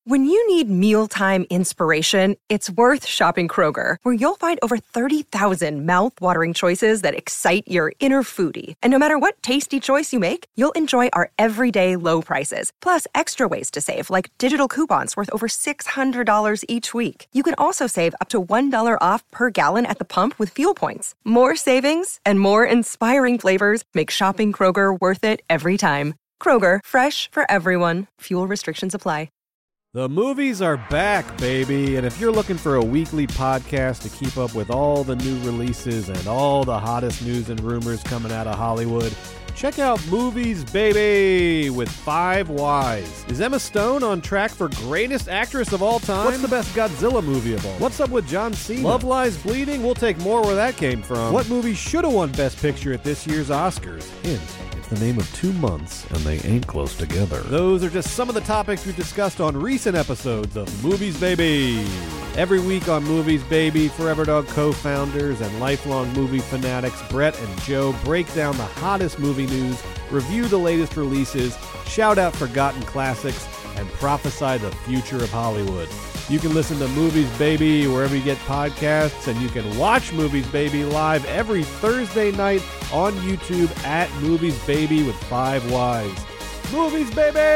When you need mealtime inspiration, it's worth shopping Kroger, where you'll find over 30,000 mouth-watering choices that excite your inner foodie. And no matter what tasty choice you make, you'll enjoy our everyday low prices, plus extra ways to save, like digital coupons worth over $600 each week. You can also save up to $1 off per gallon at the pump with fuel points. More savings and more inspiring flavors make shopping Kroger worth it every time. Kroger, fresh for everyone. Fuel restrictions apply. The movies are back, baby, and if you're looking for a weekly podcast to keep up with all the new releases and all the hottest news and rumors coming out of Hollywood, check out Movies, Baby, with 5 Ys. Is Emma Stone on track for greatest actress of all time? What's the best Godzilla movie of all? What's up with John Cena? Love Lies Bleeding? We'll take more where that came from. What movie should have won Best Picture at this year's Oscars? Hint. The name of 2 months, and they ain't close together. Those are just some of the topics we've discussed on recent episodes of Movies Baby. Every week on Movies Baby, Forever Dog co-founders and lifelong movie fanatics Brett and Joe break down the hottest movie news, review the latest releases, shout out forgotten classics, and prophesy the future of Hollywood. You can listen to Movies Baby wherever you get podcasts, and you can watch Movies Baby live every Thursday night on YouTube at Movies Baby with 5 Ys. Movies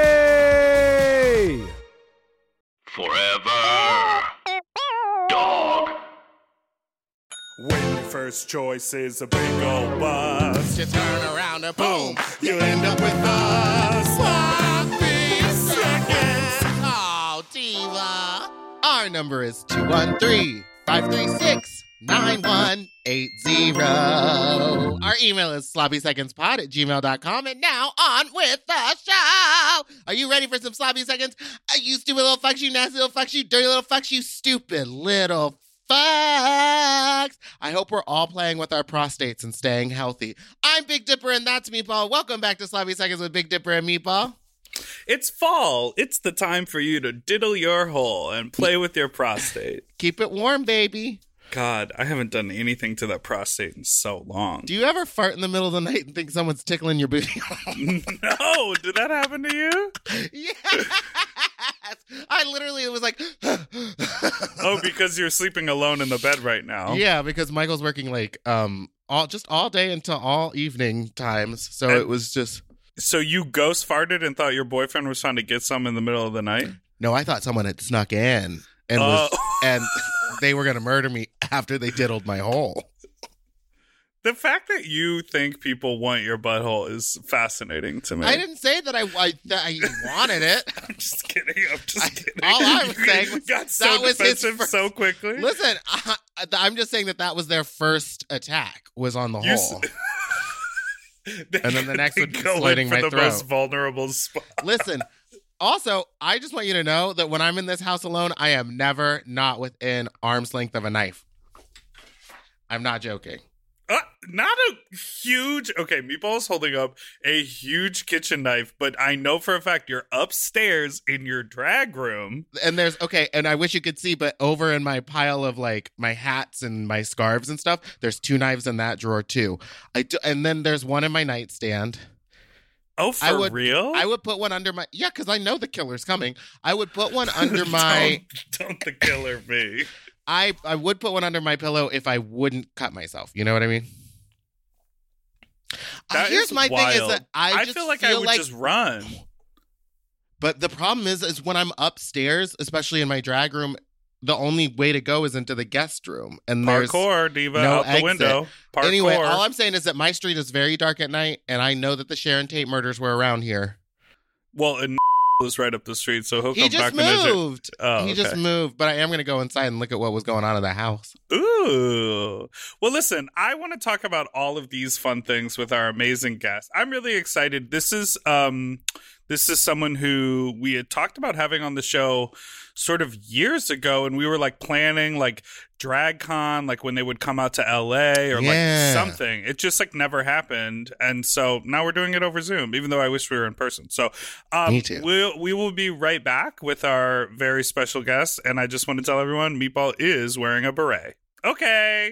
Baby! Forever Dog. When your first choice is a big old bus, you turn around and boom, you end up with us. Sloppy seconds. Oh, diva. Our number is 213-536-9180. Our email is sloppysecondspod@gmail.com. And now on with the show. Are you ready for some sloppy seconds? You stupid little fucks, you nasty little fucks, you dirty little fucks, you stupid little fucks. I hope we're all playing with our prostates and staying healthy. I'm Big Dipper and that's Meatball. Welcome back to Sloppy Seconds with Big Dipper and Meatball. It's fall. It's the time for you to diddle your hole and play with your prostate. Keep it warm, baby. God, I haven't done anything to that prostate in so long. Do you ever fart in the middle of the night and think someone's tickling your booty? No, did that happen to you? Yes. I literally was like... Oh, because you're sleeping alone in the bed right now. Yeah, because Michael's working like all day until all evening times. So it was just... So you ghost farted and thought your boyfriend was trying to get some in the middle of the night? No, I thought someone had snuck in and and they were going to murder me after they diddled my hole. The fact that you think people want your butthole is fascinating to me. I didn't say that I wanted it. I'm just kidding. Kidding. All I was saying was got so defensive so quickly. Listen, I'm just saying that was their first attack was on the hole. And then the next would be slitting my throat. The most vulnerable spot. Listen, also, I just want you to know that when I'm in this house alone, I am never not within arm's length of a knife. I'm not joking. Not a huge... Okay, Meatball's holding up a huge kitchen knife, but I know for a fact you're upstairs in your drag room. And and I wish you could see, but over in my pile of, like, my hats and my scarves and stuff, there's 2 knives in that drawer, too. And then there's one in my nightstand. Oh, for real? I would put one under my... Yeah, because I know the killer's coming. I would put one under my... Don't the killer be. I would put one under my pillow if I wouldn't cut myself. You know what I mean? Here's my wild. thing is that I feel like I would just run. But the problem is when I'm upstairs, especially in my drag room, the only way to go is into the guest room. And Parkour, diva, no out the window. Parkour. Anyway, all I'm saying is that my street is very dark at night, and I know that the Sharon Tate murders were around here. Well, and was right up the street, so he'll come He just back moved. He just moved, but I am going to go inside and look at what was going on in the house. Ooh. Well, listen, I want to talk about all of these fun things with our amazing guest. I'm really excited. This is someone who we had talked about having on the show sort of years ago, and we were like planning like DragCon, like when they would come out to LA or like something. It just like never happened, and so now we're doing it over Zoom, even though I wish we were in person. So Me too. We will be right back with our very special guest, and I just want to tell everyone Meatball is wearing a beret. Okay.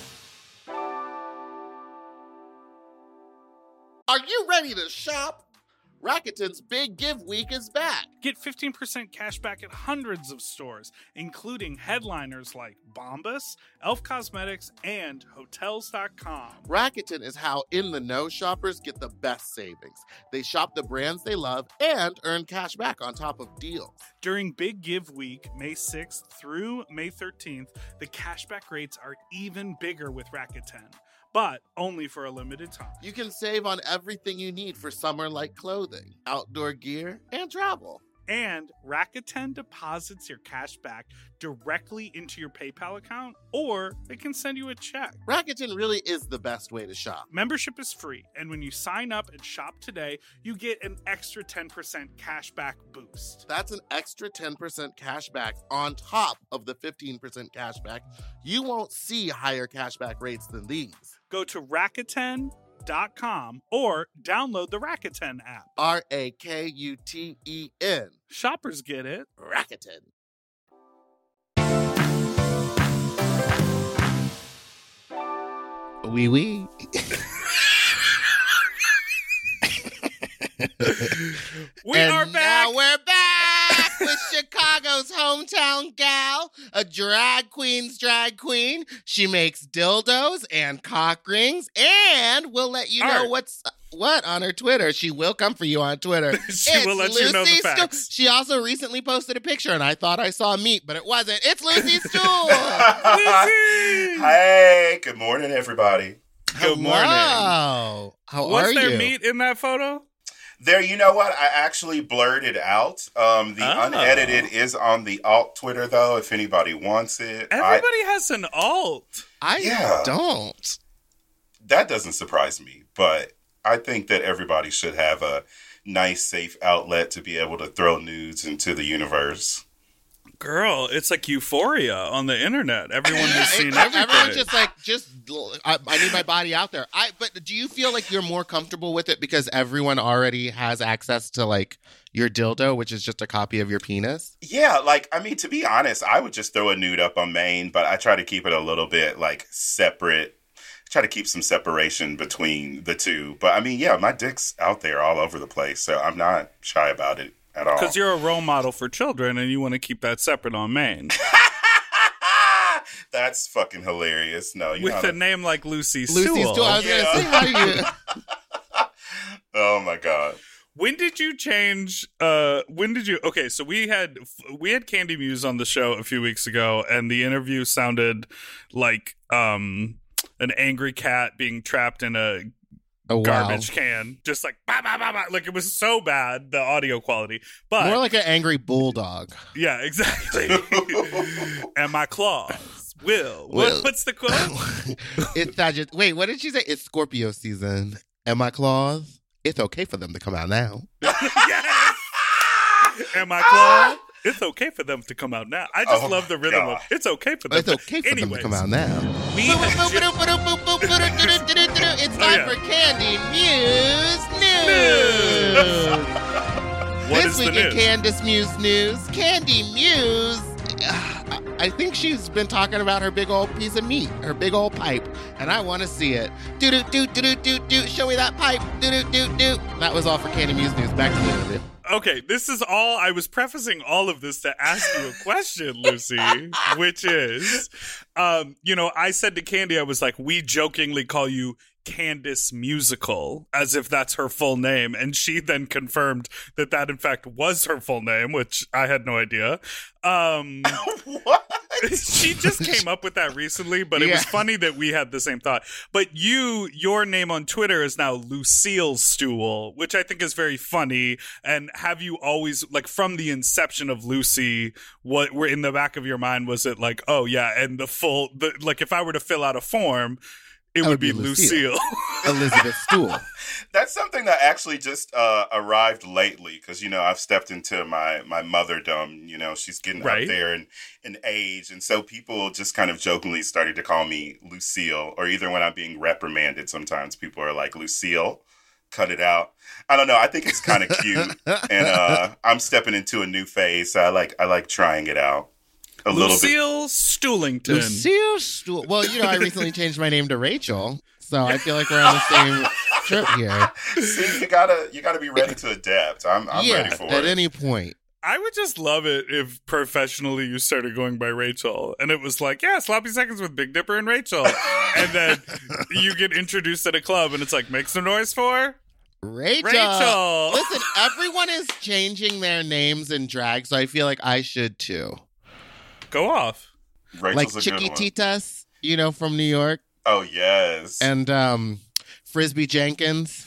Are you ready to shop? Rakuten's Big Give Week is back. Get 15% cash back at hundreds of stores, including headliners like Bombas, Elf Cosmetics, and Hotels.com. Rakuten is how in-the-know shoppers get the best savings. They shop the brands they love and earn cash back on top of deals. During Big Give Week, May 6th through May 13th, the cashback rates are even bigger with Rakuten, but only for a limited time. You can save on everything you need for summer like clothing, outdoor gear, and travel. And Rakuten deposits your cash back directly into your PayPal account, or they can send you a check. Rakuten really is the best way to shop. Membership is free, and when you sign up and shop today, you get an extra 10% cash back boost. That's an extra 10% cash back on top of the 15% cash back. You won't see higher cash back rates than these. Go to Rakuten.com or download the Rakuten app. Rakuten. Shoppers get it. Rakuten. Wee wee. We are back. Now we're back with Chicago's hometown gal, a drag queen's drag queen. She makes dildos and cock rings, and we'll let you know what on her Twitter. She will come for you on Twitter. She will let you know the facts. She also recently posted a picture, and I thought I saw meat, but it wasn't. It's Lucy Stool. Lucy! Hey, good morning, everybody. Good morning. How Was are you? there meat in that photo? There, you know what? I actually blurred it out. The unedited is on the alt Twitter, though, if anybody wants it. Everybody has an alt. I don't. That doesn't surprise me, but I think that everybody should have a nice, safe outlet to be able to throw nudes into the universe. Girl, it's like Euphoria on the internet. Everyone has seen everything. Everyone's just like, I need my body out there. But do you feel like you're more comfortable with it because everyone already has access to like your dildo, which is just a copy of your penis? Yeah, to be honest, I would just throw a nude up on main, but I try to keep it a little bit like separate. Try to keep some separation between the two. But my dick's out there all over the place, so I'm not shy about it at all. Because you're a role model for children and you want to keep that separate on main. That's fucking hilarious. No, with a name like Lucy Stool. Lucy Stool. I was going to say, how do you... Oh my God. When did you change? Okay, so we had Candy Muse on the show a few weeks ago, and the interview sounded like an angry cat being trapped in a garbage can, just like bah, bah, bah, bah. Like it was so bad, the audio quality. But more like an angry bulldog. Yeah, exactly. And my claws will. What's the quote? Wait, what did she say? It's Scorpio season. And my claws, it's okay for them to come out now. Yes. And my claws, it's okay for them to come out now. I just love the rhythm of it's okay for them. It's okay for them to come out now. It's time for Candy Muse News. This week in Candace Muse News, Candy Muse, I think she's been talking about her big old piece of meat, her big old pipe, and I want to see it. Do-do-do-do-do-do-do, show me that pipe. Do-do-do-do. That was all for Candy Muse News. Back to you, Lucy. Okay, this is all. I was prefacing all of this to ask you a question, Lucy, which is, I said to Candy, I was like, we jokingly call you Candace Musical, as if that's her full name. And she then confirmed that in fact was her full name, which I had no idea. What? She just came up with that recently, but it was funny that we had the same thought. But your name on Twitter is now Lucille Stool, which I think is very funny. And have you always, like, from the inception of Lucy, what were in the back of your mind? Was it like, oh yeah, and like if I were to fill out a form, it would be Lucille. Elizabeth Stool. That's something that actually just arrived lately because, I've stepped into my motherdom. She's getting up there in age. And so people just kind of jokingly started to call me Lucille, or either when I'm being reprimanded, sometimes people are like, Lucille, cut it out. I don't know. I think it's kind of cute. And I'm stepping into a new phase. So I like trying it out. Lucille Stoolington. Lucille Stool. Well, I recently changed my name to Rachel, so I feel like we're on the trip here. See, you gotta be ready to adapt. I'm ready for it. At any point. I would just love it if professionally you started going by Rachel and it was like, yeah, Sloppy Seconds with Big Dipper and Rachel. And then you get introduced at a club and it's like, make some noise for Rachel. Listen, everyone is changing their names in drag, so I feel like I should too. Go off. Rachel's like a good one. Chiquititas, from New York. Oh, yes. And Frisbee Jenkins.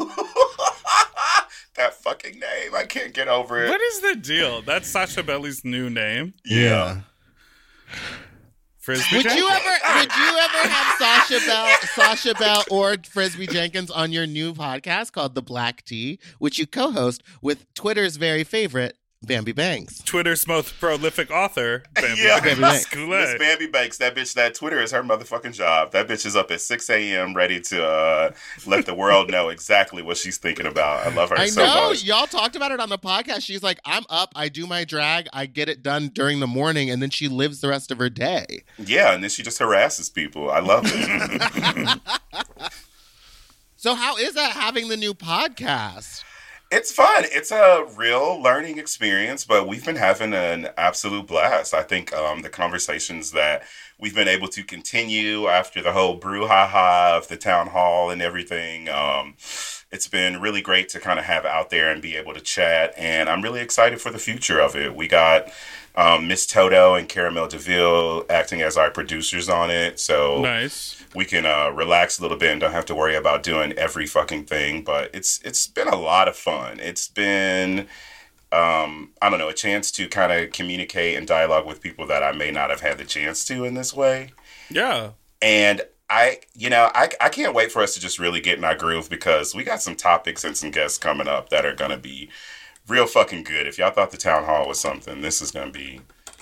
That fucking name. I can't get over it. What is the deal? That's Sasha Belly's new name. Yeah. Frisbee Would Jenkins. you ever have Sasha Bell or Frisbee Jenkins on your new podcast called The Black Tea, which you co-host with Twitter's very favorite, Bambi Banks? Twitter's most prolific author, Bambi Banks. Miss Bambi Banks, that bitch, that Twitter is her motherfucking job. That bitch is up at 6 a.m. ready to let the world know exactly what she's thinking about. I love her so I know. much. Y'all talked about it on the podcast. She's like, I'm up, I do my drag, I get it done during the morning, and then she lives the rest of her day. Yeah, and then she just harasses people. I love it. So how is that, having the new podcast? It's fun. It's a real learning experience, but we've been having an absolute blast. I think the conversations that we've been able to continue after the whole brouhaha of the town hall and everything, it's been really great to kind of have out there and be able to chat. And I'm really excited for the future of it. We got Miss Toto and Caramel DeVille acting as our producers on it. So nice. We can relax a little bit and don't have to worry about doing every fucking thing. But it's been a lot of fun. It's been, a chance to kind of communicate and dialogue with people that I may not have had the chance to in this way. Yeah. And I can't wait for us to just really get in our groove, because we got some topics and some guests coming up that are going to be real fucking good. If y'all thought the town hall was something, this is going to be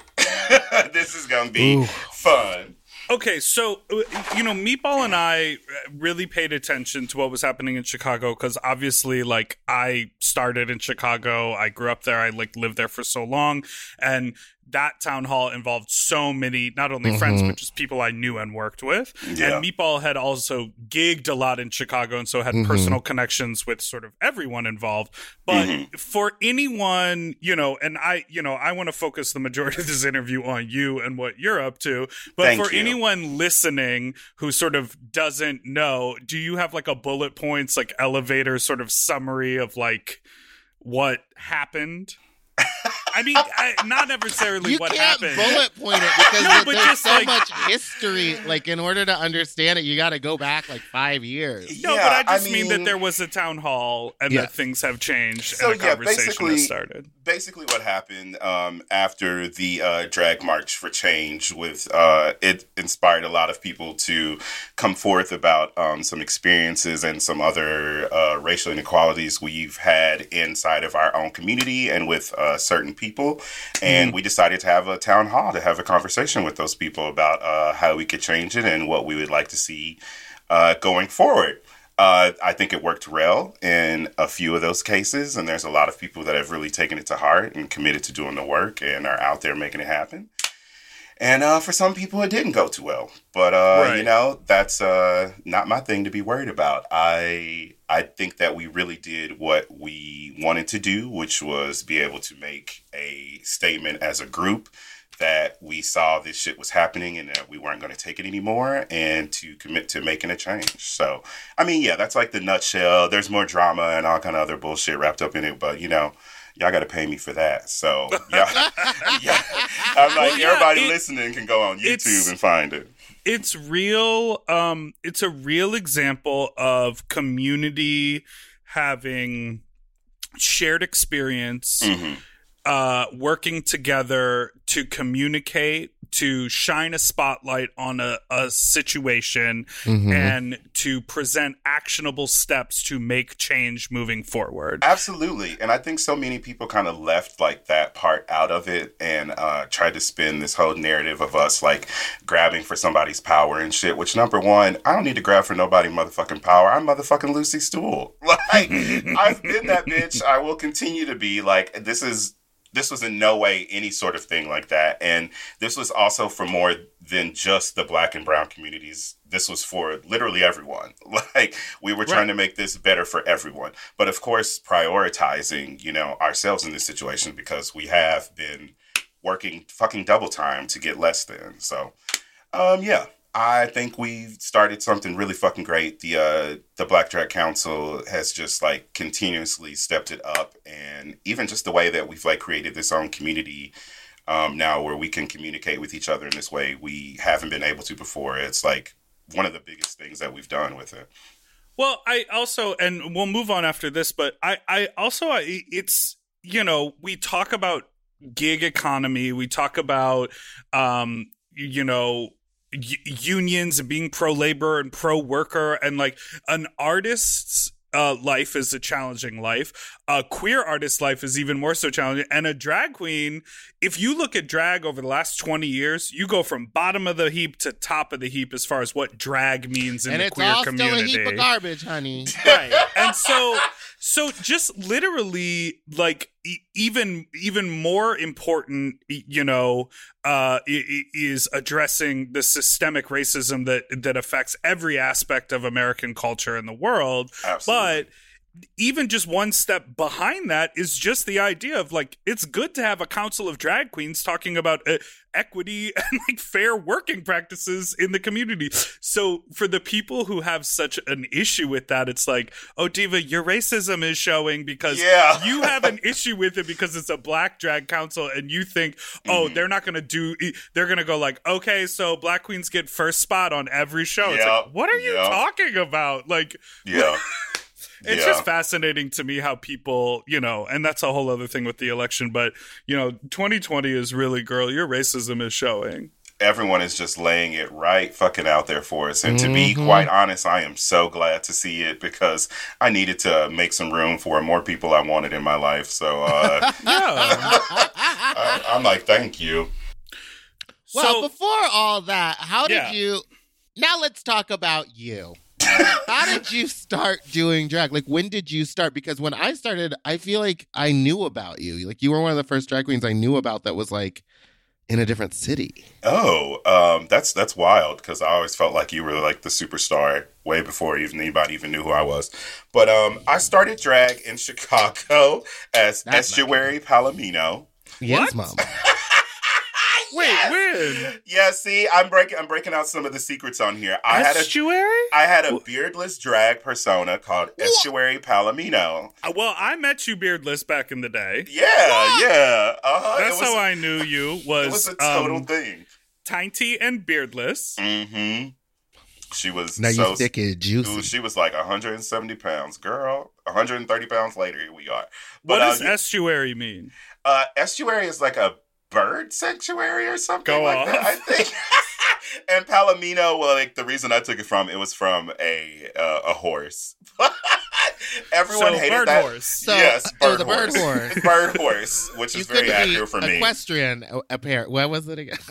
fun. Okay, so, Meatball and I really paid attention to what was happening in Chicago because obviously, I started in Chicago. I grew up there. I, lived there for so long. And that town hall involved so many, not only friends, but just people I knew and worked with. Yeah. And Meatball had also gigged a lot in Chicago and so had personal connections with sort of everyone involved. But for anyone, and I want to focus the majority of this interview on you and what you're up to. But for anyone listening who sort of doesn't know, do you have a bullet points, elevator sort of summary of what happened? I mean, not necessarily what happened. You can't bullet point it because there's so much history. In order to understand it, you got to go back 5 years. No, but I just mean that there was a town hall and that things have changed and a conversation has started. Basically what happened after the Drag March for Change with it inspired a lot of people to come forth about some experiences and some other racial inequalities we've had inside of our own community and with certain people. And we decided to have a town hall to have a conversation with those people about how we could change it and what we would like to see going forward. I think it worked well in a few of those cases, and there's a lot of people that have really taken it to heart and committed to doing the work and are out there making it happen. And for some people, it didn't go too well. But, that's not my thing to be worried about. I think that we really did what we wanted to do, which was be able to make a statement as a group that we saw this shit was happening and that we weren't going to take it anymore and to commit to making a change. So, that's the nutshell. There's more drama and all kind of other bullshit wrapped up in it, but, y'all got to pay me for that. So, everybody listening can go on YouTube and find it. It's real. It's a real example of community having shared experience, working together to communicate, to shine a spotlight on a situation, and to present actionable steps to make change moving forward. Absolutely. And I think so many people kind of left that part out of it and tried to spin this whole narrative of us grabbing for somebody's power and shit, which number one, I don't need to grab for nobody motherfucking power. I'm motherfucking Lucy Stool. I've been that bitch. I will continue to be. This was in no way any sort of thing like that. And this was also for more than just the Black and brown communities. This was for literally everyone. Like, we were trying to make this better for everyone. But of course, prioritizing, you know, ourselves in this situation, because we have been working fucking double time to get less than. So, yeah. I think we've started something really fucking great. The Black Drag Council has just like continuously stepped it up, and even just the way that we've like created this own community now where we can communicate with each other in this way we haven't been able to before. It's like one of the biggest things that we've done with it. Well, I also, and we'll move on after this, but I also, it's, you know, we talk about gig economy, we talk about, you know, unions and being pro-labor and pro-worker, and like an artist's life is a challenging life. A queer artist's life is even more so challenging. And a drag queen, if you look at drag over the last 20 years, you go from bottom of the heap to top of the heap as far as what drag means in the queer community. And it's all still a heap of garbage, honey. Right. And so just literally, like, even more important, you know, is addressing the systemic racism that affects every aspect of American culture in the world. Absolutely. But even just one step behind that is just the idea of, like, it's good to have a council of drag queens talking about equity and like fair working practices in the community. So for the people who have such an issue with that, it's like, oh, Diva, your racism is showing because you have an issue with it because it's a Black drag council, and you think, oh, they're not going to they're going to go like, okay, so Black queens get first spot on every show. It's like, what are you talking about? Like, it's just fascinating to me how people, you know, and that's a whole other thing with the election, but, you know, 2020 is really, girl, your racism is showing. Everyone is just laying it right fucking out there for us. And to be quite honest, I am so glad to see it, because I needed to make some room for more people I wanted in my life. So, I'm like, thank you. Well, before all that, how did you... Now let's talk about you. How did you start doing drag? Like, when did you start? Because when I started, I feel like I knew about you. Like, you were one of the first drag queens I knew about that was like in a different city. Oh, that's wild, because I always felt like you were like the superstar way before anybody even knew who I was. But I started drag in Chicago as Estuary Palomino. Yes, Mom. Wait, when? Yeah, see, I'm breaking out some of the secrets on here. I had a beardless drag persona called Estuary Palomino. Well, I met you beardless back in the day. Yeah. That's how I knew you. It was a total thing. Tiny and beardless. Mm-hmm. She was now you thick and juicy. She was like 170 pounds, girl. 130 pounds later, here we are. But, what does estuary mean? Estuary is like a bird sanctuary or something that, I think. And Palomino, well, like the reason I took it was from a horse. Everyone hated bird that. Horse. Yes, bird the horse. bird horse. Bird horse, which is very accurate for me. Equestrian apparent. What was it again?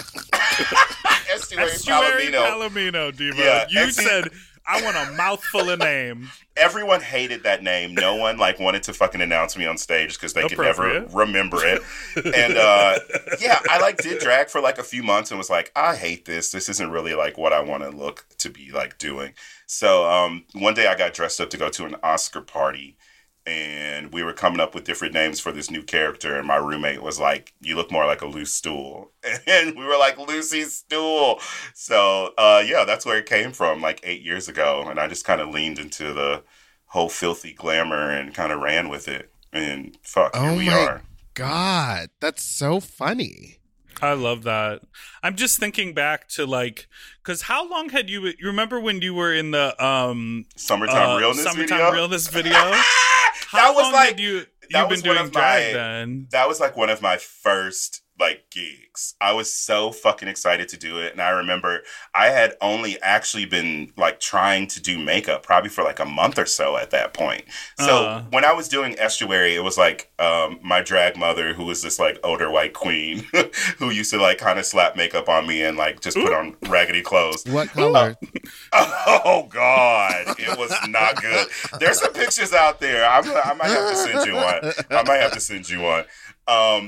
Estuary Palomino, Diva. Yeah, you said, I want a mouthful of name. Everyone hated that name. No one like wanted to fucking announce me on stage because they could never remember it. And I like did drag for like a few months and was like, I hate this. This isn't really like what I want to look to be like doing. So one day I got dressed up to go to an Oscar party, and we were coming up with different names for this new character, and my roommate was like, you look more like a loose stool. And we were like, Lucy's stool. So, that's where it came from like 8 years ago. And I just kind of leaned into the whole filthy glamour and kind of ran with it. And here we are. God, that's so funny. I love that. I'm just thinking back to like, because how long had you remember when you were in the Summertime Realness video? How long had you've been doing drag then? That was like one of my first like gigs. I was so fucking excited to do it. And I remember I had only actually been like trying to do makeup probably for like a month or so at that point. So when I was doing Estuary, it was like my drag mother, who was this like older white queen who used to like kind of slap makeup on me and like just put on raggedy clothes. What color? Oh God, it was not good. There's some pictures out there. I might have to send you one.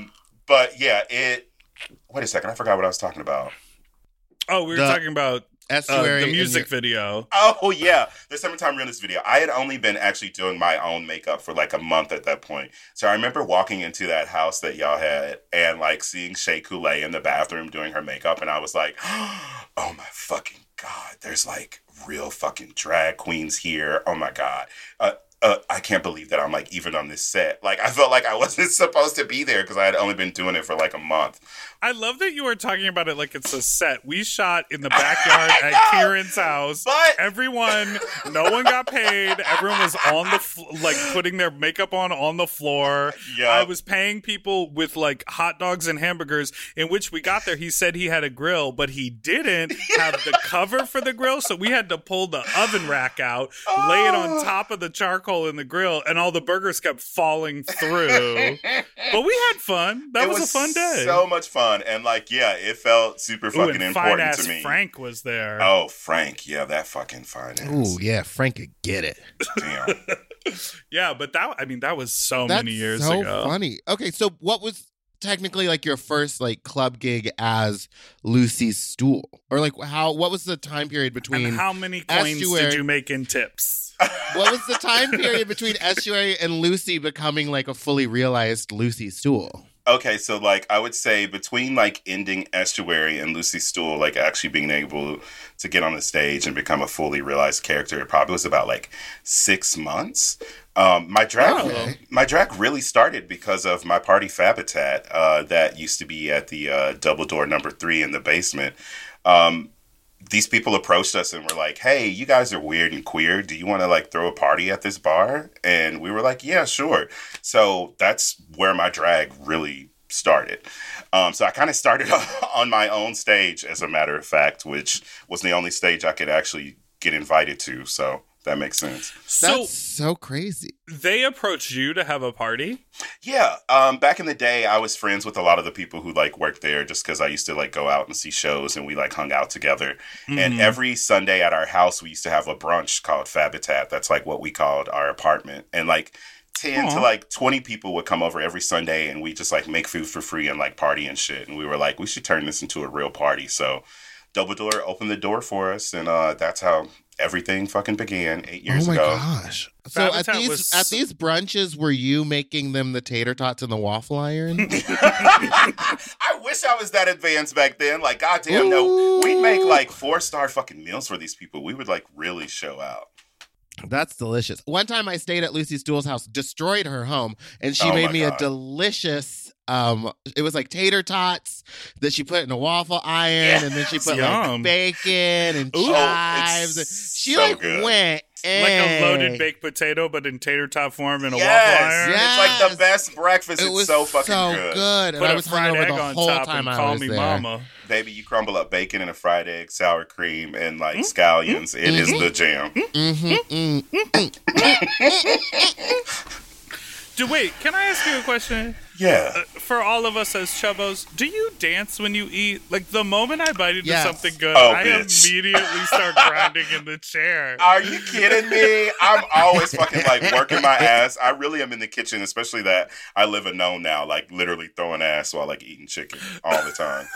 But yeah, wait a second, I forgot what I was talking about. Oh, we were talking about the music video. Oh, yeah. The Summertime Realness video. I had only been actually doing my own makeup for like a month at that point. So I remember walking into that house that y'all had and like seeing Shea Coulee in the bathroom doing her makeup. And I was like, oh my fucking God, there's like real fucking drag queens here. Oh my God. I can't believe that I'm like even on this set. Like I felt like I wasn't supposed to be there because I had only been doing it for like a month. I love that you were talking about it like it's a set. We shot in the backyard at Kieran's house. But no one got paid. Everyone was on the putting their makeup on the floor. Yep. I was paying people with like hot dogs and hamburgers. In which we got there, he said he had a grill, but he didn't have the cover for the grill, so we had to pull the oven rack out, lay it on top of the charcoal in the grill, and all the burgers kept falling through. But we had fun. That was a fun day. So much fun. And like, yeah, it felt super fucking important to me. Frank was there. Oh, Frank. Yeah, that fucking fine ass. Ooh, yeah, Frank could get it. Damn. Yeah, but that was many years ago. That's so funny. Okay, so what was technically like your first like club gig as Lucy's Stool? Or like what was the time period between and how many coins did you make in tips? What was the time period between Estuary and Lucy becoming like a fully realized Lucy Stool? Okay, so like I would say between like ending Estuary and Lucy Stool, like actually being able to get on the stage and become a fully realized character, it probably was about like 6 months. My drag really started because of my party Fabitat that used to be at the Double Door number 3 in the basement. These people approached us and were like, hey, you guys are weird and queer. Do you want to like throw a party at this bar? And we were like, yeah, sure. So that's where my drag really started. So I kind of started on my own stage, as a matter of fact, which was the only stage I could actually get invited to. So that makes sense. That's so crazy. They approached you to have a party? Yeah. Back in the day, I was friends with a lot of the people who like worked there just because I used to like go out and see shows and we like hung out together. Mm-hmm. And every Sunday at our house, we used to have a brunch called Fabitat. That's like what we called our apartment. And like 10 to like 20 people would come over every Sunday and we just like make food for free and like party and shit. And we were like, we should turn this into a real party. So Double Door opened the door for us. And that's how everything fucking began 8 years ago. Oh my gosh. So at these brunches, were you making them the tater tots in the waffle iron? I wish I was that advanced back then. Like, goddamn, no. We'd make like 4-star fucking meals for these people. We would like really show out. That's delicious. One time I stayed at Lucy Stool's house, destroyed her home, and she made me a delicious it was like tater tots that she put in a waffle iron, and then she put like bacon and chives. She so like good. Went like a loaded baked potato, but in tater tot form in a waffle iron. Yes. It's like the best breakfast. It's so fucking good. And put I was a fried egg the on whole top time and I call was me there. mama. Baby, you crumble up bacon and a fried egg, sour cream, and like scallions. It is the jam. Wait, can I ask you a question? Yeah. For all of us as chubbos, do you dance when you eat? Like, the moment I bite into something good, I immediately start grinding in the chair. Are you kidding me? I'm always fucking, like, working my ass. I really am in the kitchen, especially that I live alone now, like, literally throwing ass while, like, eating chicken all the time.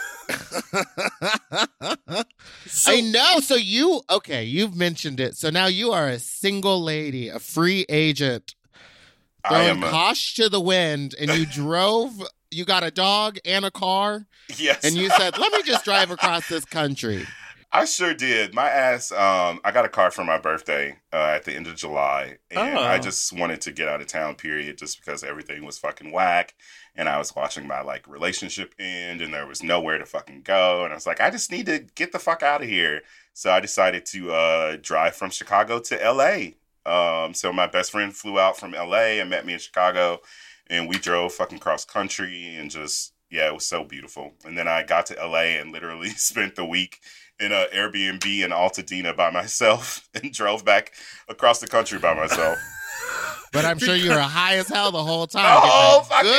I know. So you've mentioned it. So now you are a single lady, a free agent. Throwing caution to the wind, and you got a dog and a car. Yes. And you said, let me just drive across this country. I sure did. My ass, I got a car for my birthday at the end of July. And I just wanted to get out of town, period, just because everything was fucking whack. And I was watching my, like, relationship end, and there was nowhere to fucking go. And I was like, I just need to get the fuck out of here. So I decided to drive from Chicago to L.A., so my best friend flew out from LA and met me in Chicago, and we drove fucking cross country and just, it was so beautiful. And then I got to LA and literally spent the week in an Airbnb in Altadena by myself and drove back across the country by myself. But I'm sure you were high as hell the whole time. The whole fucking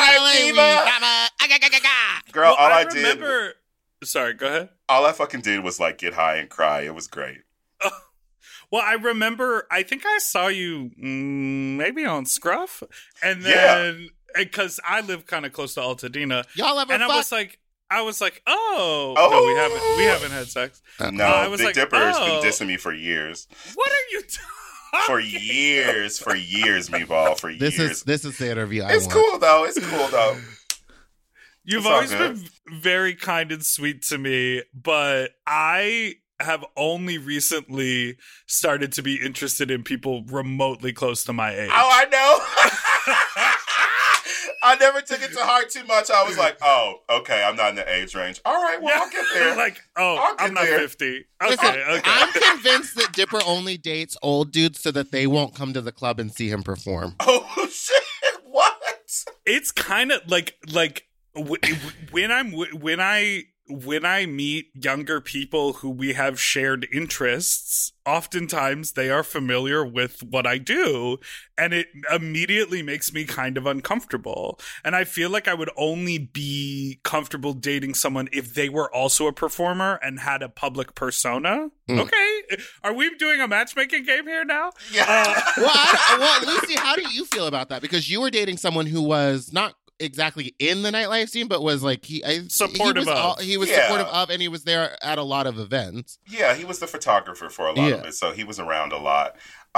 time, Diva. Girl, all I did... Sorry, go ahead. All I fucking did was, like, get high and cry. It was great. Well, I remember, I think I saw you maybe on Scruff, and then because I live kind of close to Altadena. Y'all ever and fuck? I was like, no, we haven't had sex. No, Big Dipper has been dissing me for years. What are you talking? For years, Meatball, for years. This is the interview It's cool though. You've always been very kind and sweet to me, but I have only recently started to be interested in people remotely close to my age. Oh, I know. I never took it to heart too much. I was like, oh, okay, I'm not in the age range. All right, well, I'll get there. Like, I'm not 50. Okay. I'm convinced that Dipper only dates old dudes so that they won't come to the club and see him perform. Oh, shit. What? It's kind of like when I meet younger people who we have shared interests, oftentimes they are familiar with what I do, and it immediately makes me kind of uncomfortable. And I feel like I would only be comfortable dating someone if they were also a performer and had a public persona. Okay. Are we doing a matchmaking game here now? Yeah. Well, Lucy, how do you feel about that? Because you were dating someone who was not exactly in the nightlife scene, but was like he was supportive of, and he was there at a lot of events. Yeah, he was the photographer for a lot of it, so he was around a lot.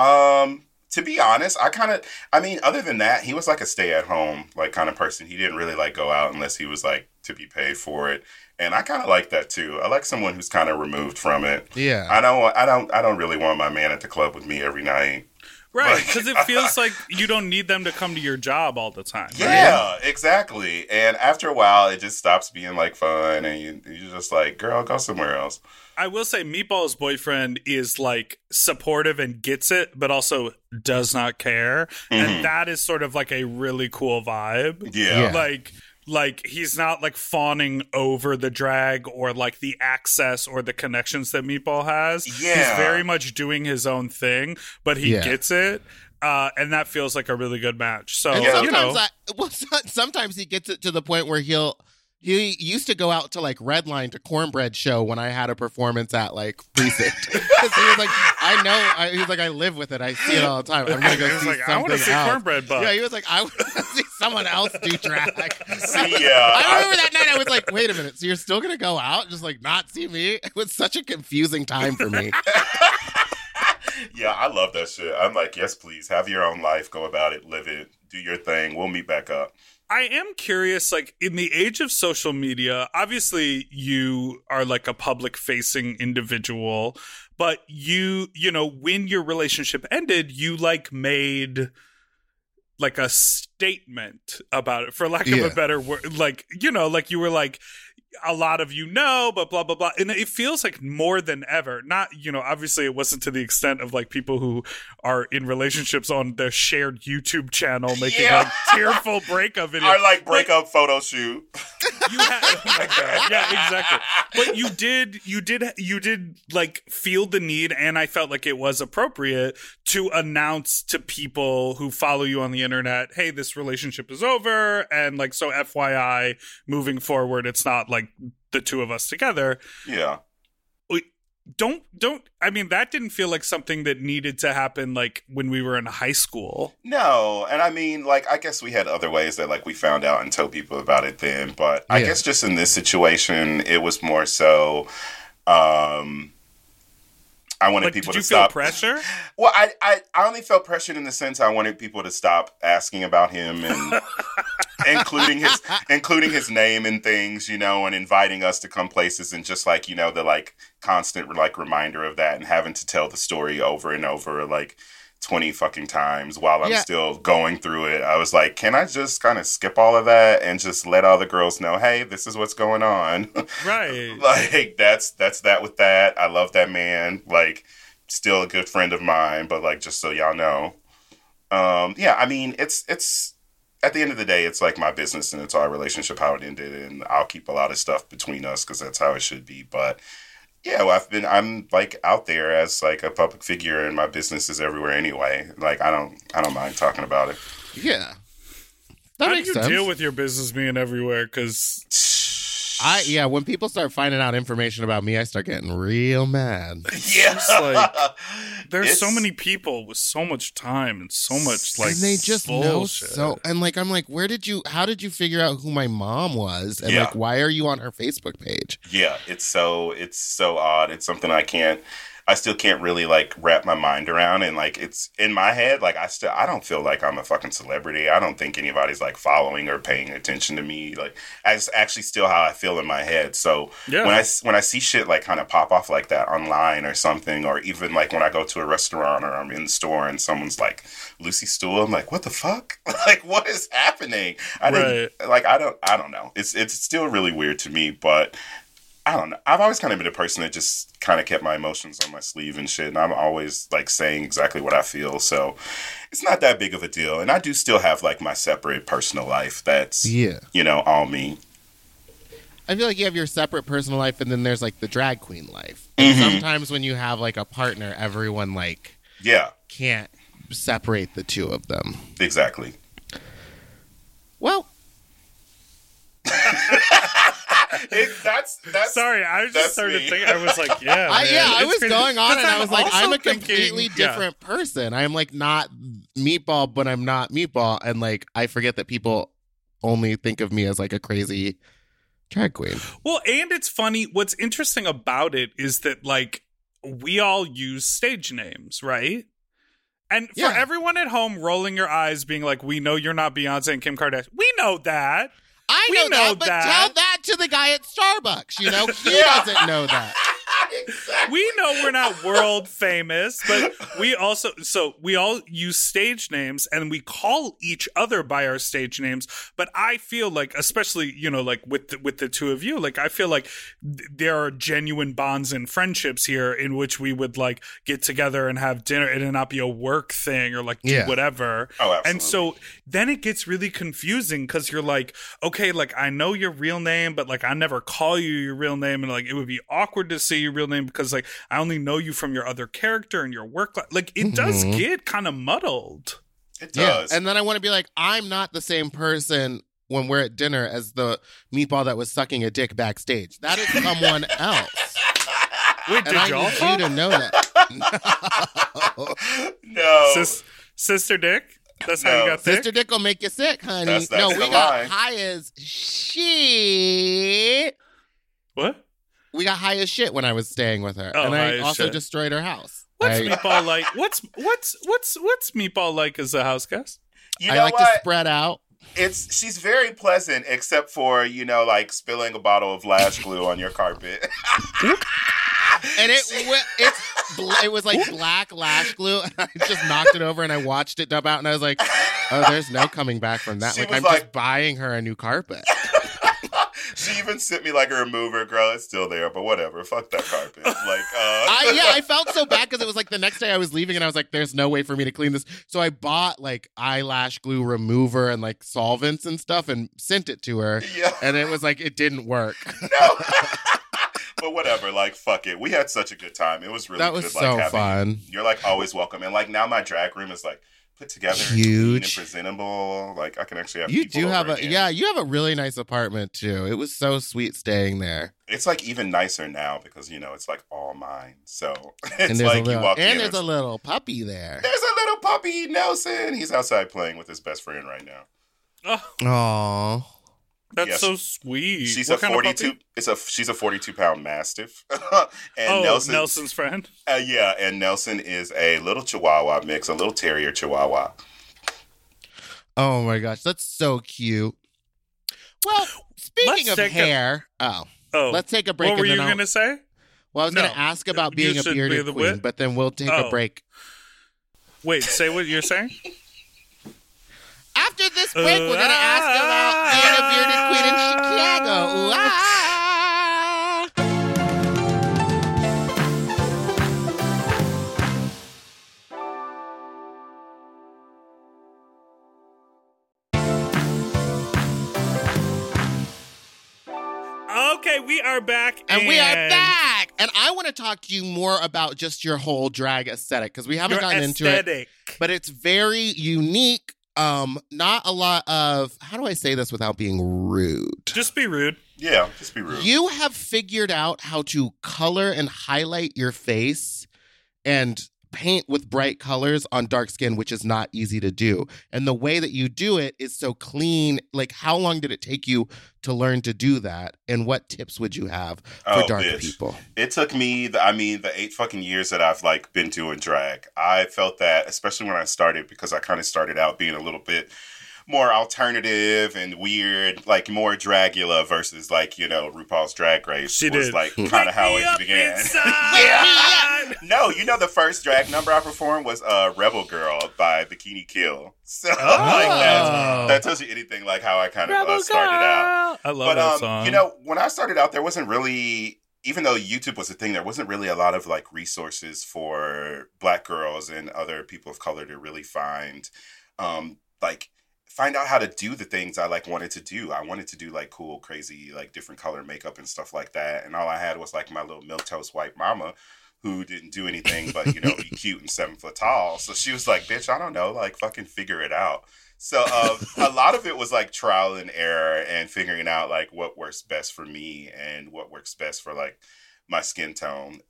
To be honest, other than that, he was like a stay-at-home like kind of person. He didn't really like go out unless he was like to be paid for it, and I kind of like that too. I like someone who's kind of removed from it. Yeah, I don't really want my man at the club with me every night. Right, because it feels like you don't need them to come to your job all the time. Yeah, exactly. And after a while, it just stops being like fun, and you're just like, girl, go somewhere else. I will say Meatball's boyfriend is like supportive and gets it, but also does not care. Mm-hmm. And that is sort of like a really cool vibe. Yeah. Like he's not like fawning over the drag or like the access or the connections that Meatball has. Yeah. He's very much doing his own thing, but he gets it. And that feels like a really good match. So, sometimes he gets it to the point where he used to go out to like Redline to Cornbread show when I had a performance at like Precinct. He was like, he's like, I live with it. I see it all the time. I'm going to go see something else. I want to see Cornbread Buck. Yeah, he was like, I want to see someone else do drag. Yeah. I remember that night I was like, wait a minute. So you're still going to go out? Just like not see me? It was such a confusing time for me. Yeah, I love that shit. I'm like, yes, please. Have your own life. Go about it. Live it. Do your thing. We'll meet back up. I am curious, like, in the age of social media, obviously you are like a public-facing individual, but you know, when your relationship ended, you like made like a statement about it, for lack of a better word. Like, you know, like you were like, a lot of you know, but blah, blah, blah. And it feels like more than ever. Not, you know, obviously it wasn't to the extent of like people who are in relationships on their shared YouTube channel making like tearful breakup videos. Our like breakup photo shoot. You had, oh my God. Yeah, exactly. But you did like feel the need, and I felt like it was appropriate to announce to people who follow you on the internet, hey, this relationship is over. And like, so FYI, moving forward, it's not like the two of us together. Yeah. I mean, that didn't feel like something that needed to happen like when we were in high school. No. And I mean, like, I guess we had other ways that like we found out and told people about it then. But I guess just in this situation, it was more so, I wanted like, people to stop. Did you feel pressure? Well, I only felt pressured in the sense I wanted people to stop asking about him and including his name and things, you know, and inviting us to come places, and just like, you know, the like constant like reminder of that, and having to tell the story over and over like 20 fucking times while I'm still going through it. I was like, can I just kind of skip all of that and just let all the girls know, hey, this is what's going on? Right. Like, that's that with that. I love that man. Like, still a good friend of mine, but like, just so y'all know. Yeah, I mean, it's at the end of the day, it's like my business, and it's our relationship, how it ended, and I'll keep a lot of stuff between us because that's how it should be. But yeah, well, I'm like out there as like a public figure, and my business is everywhere anyway. Like, I don't mind talking about it. Yeah, that makes sense. How do you deal with your business being everywhere? Because When people start finding out information about me, I start getting real mad. Yeah. It's like, there's so many people with so much time and so much like, and they just bullshit. know so. And like, I'm like, how did you figure out who my mom was? And like, why are you on her Facebook page? Yeah, it's so odd. It's something I still can't really like wrap my mind around, and like it's in my head. Like I don't feel like I'm a fucking celebrity. I don't think anybody's like following or paying attention to me. Like that's actually still how I feel in my head. So when I see shit like kind of pop off like that online or something, or even like when I go to a restaurant or I'm in the store and someone's like Lucy Stool, I'm like, what the fuck? Like what is happening? I don't know. It's still really weird to me, but I don't know. I've always kind of been a person that just kind of kept my emotions on my sleeve and shit. And I'm always like saying exactly what I feel. So it's not that big of a deal. And I do still have like my separate personal life that's, all me. I feel like you have your separate personal life and then there's like the drag queen life. And sometimes when you have like a partner, everyone like can't separate the two of them. Exactly. Well, that's sorry, I just started thinking. I was like, I was going on and I was like, I'm a completely different person. I'm like not Meatball, but I'm not Meatball, and like I forget that people only think of me as like a crazy drag queen. Well, and it's funny. What's interesting about it is that like we all use stage names, right? And for everyone at home rolling your eyes, being like, "We know you're not Beyonce and Kim Kardashian. We know that." I know that, but tell that to the guy at Starbucks. You know, he doesn't know that. Exactly. We know we're not world famous, but we all use stage names and we call each other by our stage names. But I feel like, especially, like with the two of you, like I feel like there are genuine bonds and friendships here in which we would like get together and have dinner and it not be a work thing or like do whatever. Oh, absolutely. And so then it gets really confusing because you're like, okay, like I know your real name, but like I never call you your real name, and like it would be awkward to say your real name because like I only know you from your other character and your work life. Like it does get kind of muddled. It does. Yeah. And then I want to be like, I'm not the same person when we're at dinner as the Meatball that was sucking a dick backstage. That is someone else. Wait, did y'all need you to know that. No. Sister Dick? That's how you got sick? Sister Dick will make you sick, honey. That's we got lie. high as shit. What? We got high as shit when I was staying with her. Oh, and I also shit. destroyed her house. What's Meatball like? What's Meatball like as a house guest? You I know like what? to spread out. She's very pleasant, except for, like spilling a bottle of lash glue on your carpet. And it was like black lash glue, and I just knocked it over and I watched it dump out, and I was like, oh, there's no coming back from that. She Like was I'm like- just buying her a new carpet. She even sent me like a remover, girl. It's still there, but whatever. Fuck that carpet. Like, I felt so bad because it was like the next day I was leaving and I was like, there's no way for me to clean this. So I bought like eyelash glue remover and like solvents and stuff and sent it to her. Yeah. And it was like, it didn't work. No. But whatever, like, fuck it. We had such a good time. It was really That was good. so like, fun. You're like always welcome. And like now my drag room is like put together, and Huge. clean and presentable. Like I can actually have You people do over have again. you have a really nice apartment too. It was so sweet staying there. It's like even nicer now because it's like all mine. So And it's there's like you walk in. there's a little puppy there. There's a little puppy, Nelson. He's outside playing with his best friend right now. Oh, Aww. that's Yes. so sweet. She's What a kind of 42. puppy? She's a 42-pound mastiff. And Nelson's friend. Yeah, and Nelson is a little Chihuahua mix, a little terrier Chihuahua. Oh my gosh, that's so cute. Well, speaking of hair, let's take a break. What were and you then going to say? Well, I was going to ask about being a should bearded be the queen, wit? but then we'll take a break. Wait, say what you're saying? After this break, we're going to ask about being a bearded queen in Chicago. Ooh, ah. Okay, we are back. And we are back. And I want to talk to you more about just your whole drag aesthetic because we haven't gotten into it. But it's very unique not a lot of, how do I say this without being rude? Just be rude. Yeah, just be rude. You have figured out how to color and highlight your face and paint with bright colors on dark skin, which is not easy to do. And the way that you do it is so clean. Like, how long did it take you to learn to do that? And what tips would you have for dark people? It took me, the 8 fucking years that I've like been doing drag. I felt that, especially when I started, because I kind of started out being a little bit more alternative and weird, like more Dragula versus like, you know, RuPaul's Drag Race was like kind of how it began. Yeah. No, you know, the first drag number I performed was Rebel Girl by Bikini Kill. So like that tells you anything like how I kind of started out. I love that song. You know, when I started out, there wasn't really, even though YouTube was a thing, there wasn't really a lot of like resources for Black girls and other people of color to really find out how to do the things I like wanted to do. I wanted to do like cool, crazy, like different color makeup and stuff like that. And all I had was like my little milquetoast white mama who didn't do anything but, you know, be cute and 7 foot tall. So she was like, bitch, I don't know, like fucking figure it out. So a lot of it was like trial and error and figuring out like what works best for me and what works best for like my skin tone.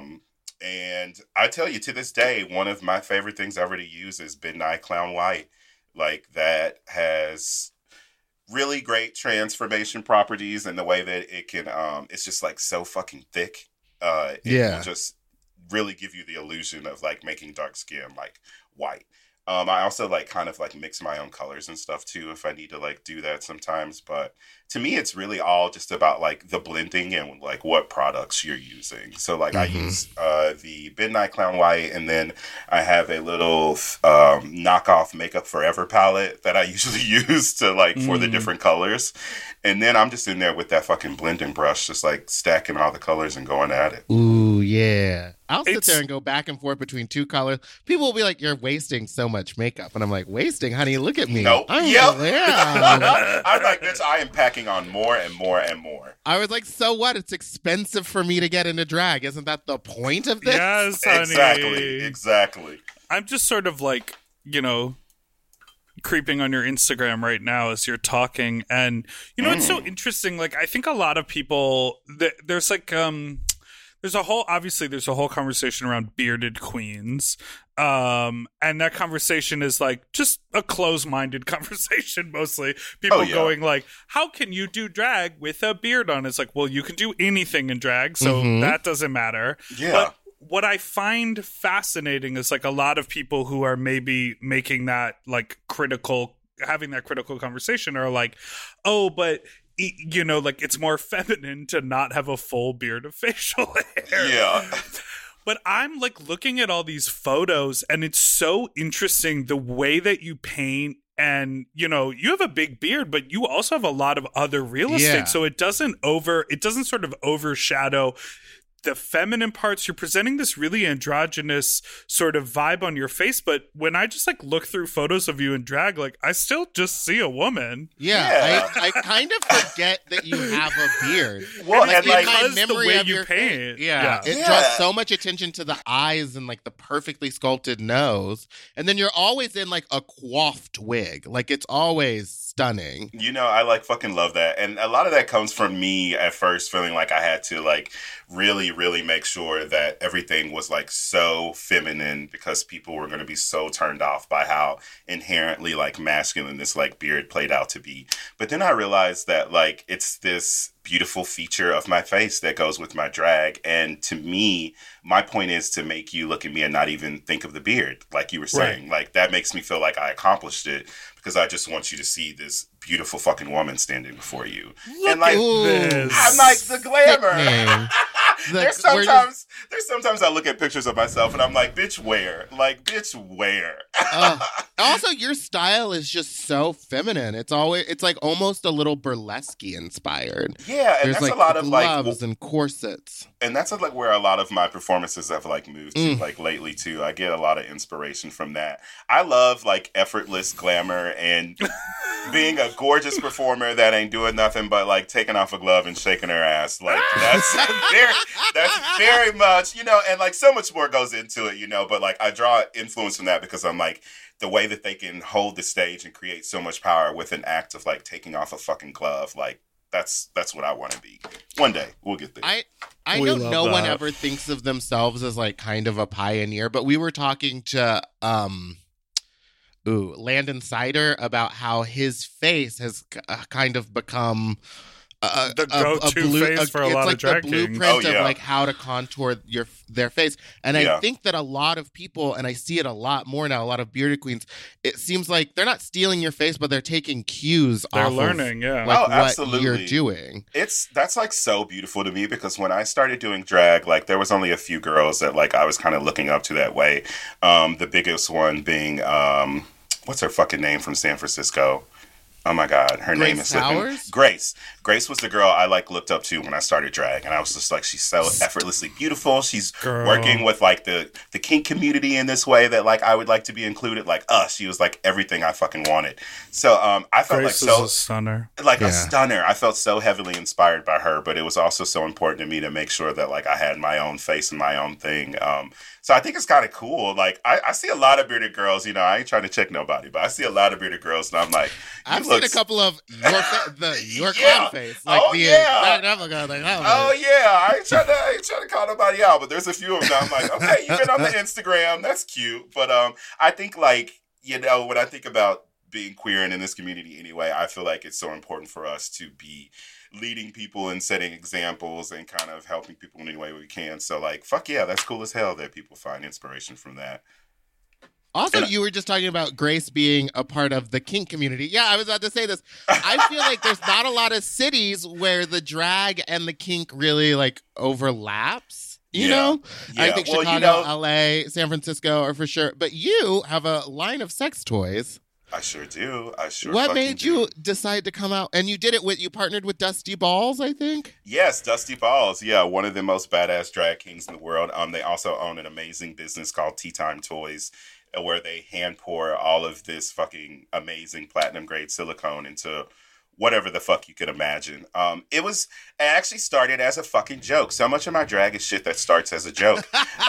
And I tell you, to this day, one of my favorite things ever to use is Midnight Clown White. Like, that has really great transformation properties, and the way that it can, it's just like so fucking thick. It will just really give you the illusion of like making dark skin like white. I also like kind of like mix my own colors and stuff too if I need to like do that sometimes. But to me, it's really all just about like the blending and like what products you're using. So like I use the Midnight Clown White, and then I have a little knockoff Makeup Forever palette that I usually use to like for the different colors. And then I'm just in there with that fucking blending brush, just like stacking all the colors and going at it. Ooh, yeah. I'll sit there and go back and forth between 2 colors. People will be like, you're wasting so much makeup. And I'm like, wasting? Honey, look at me. Nope. I'm like, bitch, I am packing on more and more and more. I was like, so what? It's expensive for me to get into drag. Isn't that the point of this? Yes, honey. Exactly. I'm just sort of like, you know, creeping on your Instagram right now as you're talking. And, you know, it's so interesting. Like, I think a lot of people, there's like, there's a whole conversation around bearded queens. And that conversation is like just a closed-minded conversation mostly. People going like, how can you do drag with a beard on? It's like, well, you can do anything in drag, so that doesn't matter. Yeah. But what I find fascinating is like a lot of people who are maybe making that like having that critical conversation are like, oh, but you know, like it's more feminine to not have a full beard of facial hair. Yeah. But I'm like looking at all these photos, and it's so interesting the way that you paint. And, you know, you have a big beard, but you also have a lot of other real estate. So it doesn't sort of overshadow the feminine parts. You're presenting this really androgynous sort of vibe on your face, but when I just like look through photos of you in drag, like I still just see a woman. Yeah. I kind of forget that you have a beard. Well, like, and like, because the way you paint. It draws so much attention to the eyes and like the perfectly sculpted nose. And then you're always in like a coiffed wig. Like it's always stunning. You know, I like fucking love that. And a lot of that comes from me at first feeling like I had to like really make sure that everything was like so feminine, because people were going to be so turned off by how inherently like masculine this like beard played out to be. But then I realized that like it's this beautiful feature of my face that goes with my drag. And to me, my point is to make you look at me and not even think of the beard, like you were saying. Like that makes me feel like I accomplished it, because I just want you to see this beautiful fucking woman standing before you. Look and like, at this. I'm like the glamour. There's sometimes I look at pictures of myself and I'm like, bitch, where? Like, bitch, where? Also, your style is just so feminine. It's like almost a little burlesque inspired. Yeah, and there's that's like a lot of like gloves and corsets. And that's like where a lot of my performances have like moved to like lately too. I get a lot of inspiration from that. I love like effortless glamour and being a gorgeous performer that ain't doing nothing but like taking off a glove and shaking her ass. Like that's That's very much, and like so much more goes into it, but like I draw influence from that because I'm like, the way that they can hold the stage and create so much power with an act of like taking off a fucking glove, like that's what I want to be. One day we'll get there. I know no one ever thinks of themselves as like kind of a pioneer, but we were talking to Landon Sider about how his face has kind of become the go-to face for a lot of drag kings. It's like the blueprint of like how to contour their face. And I think that a lot of people, and I see it a lot more now, a lot of bearded queens, it seems like they're not stealing your face, but they're taking cues off learning, of like what you're doing. That's like so beautiful to me because when I started doing drag, like there was only a few girls that like I was kind of looking up to that way. The biggest one being, what's her fucking name from San Francisco? Oh my God, her name is slipping. Grace. Grace was the girl I like looked up to when I started drag, and I was just like, she's so effortlessly beautiful. She's working with like the kink community in this way that like I would like to be included. Like she was like everything I fucking wanted. So I felt Grace like a stunner, a stunner. I felt so heavily inspired by her, but it was also so important to me to make sure that like I had my own face and my own thing. So I think it's kind of cool. Like I see a lot of bearded girls. I ain't trying to check nobody, but I see a lot of bearded girls, and I'm like, I've seen a couple of your clown face. Like I ain't trying to call nobody out, but there's a few of them. I'm like, okay, you've been on the Instagram, that's cute. But I think like when I think about being queer and in this community anyway, I feel like it's so important for us to be leading people and setting examples and kind of helping people in any way we can. So like, fuck yeah, that's cool as hell that people find inspiration from that. Also, you were just talking about Grace being a part of the kink community. Yeah, I was about to say this. I feel like there's not a lot of cities where the drag and the kink really like overlaps. You know? Yeah. I think Chicago, LA, San Francisco are for sure. But you have a line of sex toys. I sure do. What made you decide to come out? And you did it you partnered with Dusty Balls, I think? Yes, Dusty Balls. Yeah, one of the most badass drag kings in the world. They also own an amazing business called Tea Time Toys, where they hand pour all of this fucking amazing platinum grade silicone into whatever the fuck you could imagine. It actually started as a fucking joke. So much of my drag is shit that starts as a joke.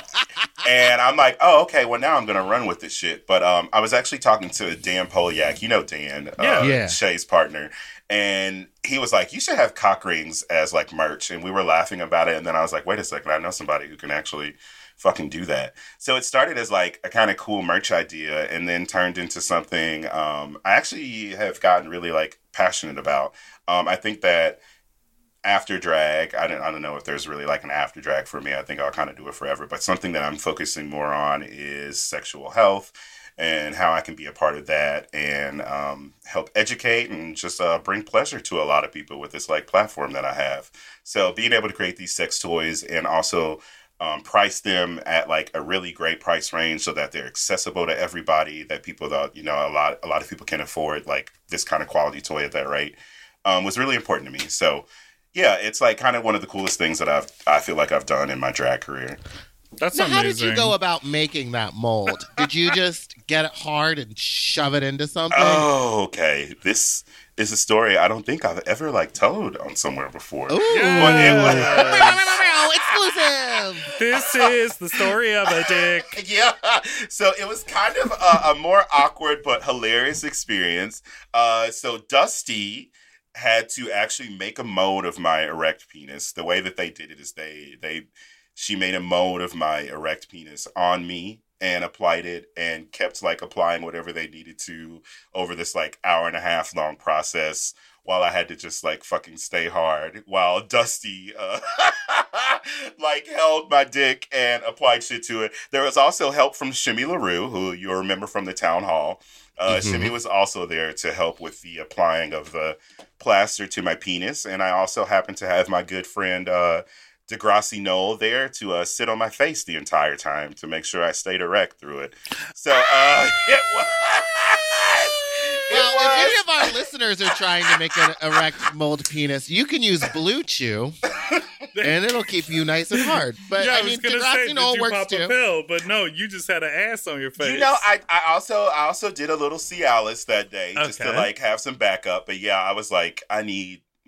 And I'm like, oh, okay, well, now I'm going to run with this shit. But I was actually talking to Dan Polyak. You know Dan, Shay's partner. And he was like, you should have cock rings as like merch. And we were laughing about it. And then I was like, wait a second, I know somebody who can actually fucking do that. So it started as like a kind of cool merch idea and then turned into something I actually have gotten really like passionate about. I think that after drag, I don't know if there's really like an after drag for me. I think I'll kind of do it forever. But something that I'm focusing more on is sexual health and how I can be a part of that and help educate and just bring pleasure to a lot of people with this like platform that I have. So being able to create these sex toys and also price them at like a really great price range so that they're accessible to everybody, that people that, a lot of people can afford like this kind of quality toy at that rate, was really important to me. So yeah, it's like kind of one of the coolest things that I feel like I've done in my drag career. That's now, amazing. How did you go about making that mold? Did you just get it hard and shove it into something? Oh, okay. This is a story I don't think I've ever like told on somewhere before. Ooh. Exclusive. This is the story of a dick. Yeah. So it was kind of a more awkward but hilarious experience. So Dusty had to actually make a mold of my erect penis. The way that they did it is she made a mold of my erect penis on me and applied it and kept like applying whatever they needed to over this like hour and a half long process while I had to just like fucking stay hard while Dusty like held my dick and applied shit to it. There was also help from Shimmy LaRue, who you'll remember from the town hall. Shimmy was also there to help with the applying of the plaster to my penis. And I also happened to have my good friend Degrassi Knoll there to sit on my face the entire time to make sure I stayed erect through it. So it was. Well, if any of our listeners are trying to make an erect mold penis, you can use Blue Chew, and it'll keep you nice and hard. But yeah, I mean, Degrassi Knoll works too. Pill, but no, you just had an ass on your face. I also did a little Cialis that day just to like have some backup. But yeah, I was like, I need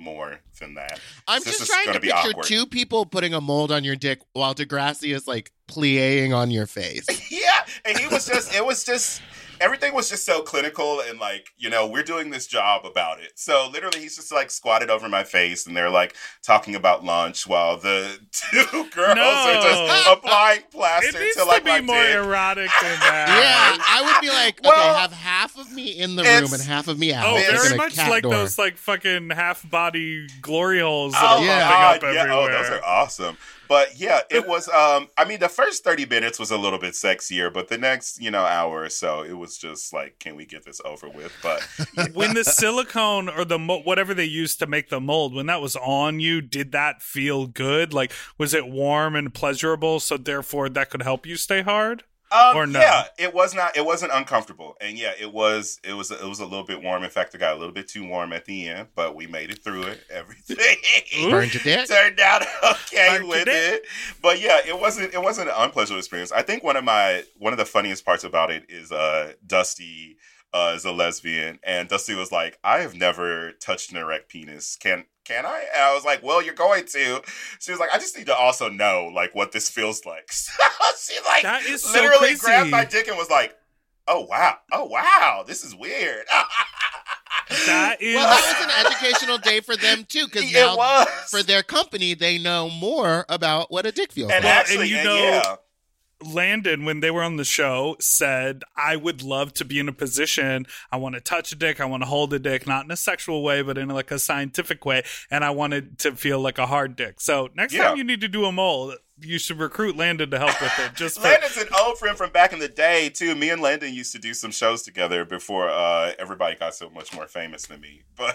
more than that. I'm This just is trying gonna to be picture awkward. two people putting a mold on your dick while Degrassi is like plie-ing on your face. Yeah, and it was just everything was just so clinical and like, you know, we're doing this job about it. So literally he's just like squatted over my face and they're like talking about lunch while the two girls are just applying plaster It needs to like to my be more dick. erotic than Yeah, that. I would be like, Well, okay, have half of me in the room it's- and half of me out. Oh, Like very in a much cat like door. those like fucking half-body glory holes that Oh, are yeah. popping up yeah. everywhere. Oh, those are awesome. But yeah, it was, I mean, the first 30 minutes was a little bit sexier, but the next, you know, hour or so, it was just like, can we get this over with? But When the silicone or the whatever they used to make the mold, when that was on you, did that feel good? Like, was it warm and pleasurable, so therefore that could help you stay hard? Or no? Yeah, it wasn't uncomfortable. And yeah, it was a little bit warm. In fact, it got a little bit too warm at the end, but we made it through it. Everything Burned your dick? turned out okay Burned your with dick? it. But yeah, it wasn't an unpleasant experience. I think one of the funniest parts about it is Dusty is a lesbian, and Dusty was like, I have never touched an erect penis. Can I? And I was like, well, you're going to. She was like, I just need to also know, like, what this feels like. So she, like, That is so literally crazy. grabbed my dick and was like, oh, wow, this is weird. That is. Well, that was an educational day for them too, because It now was. for their company, they know more about what a dick feels And like. actually, you and know- yeah. Landon, when they were on the show, said, I would love to be in a position, I want to touch a dick, I want to hold a dick, not in a sexual way, but in like a scientific way, and I wanted to feel like a hard dick. So next Yeah. time you need to do a mold, you should recruit Landon to help with it. Just for, Landon's an old friend from back in the day, too. Me and Landon used to do some shows together before everybody got so much more famous than me. But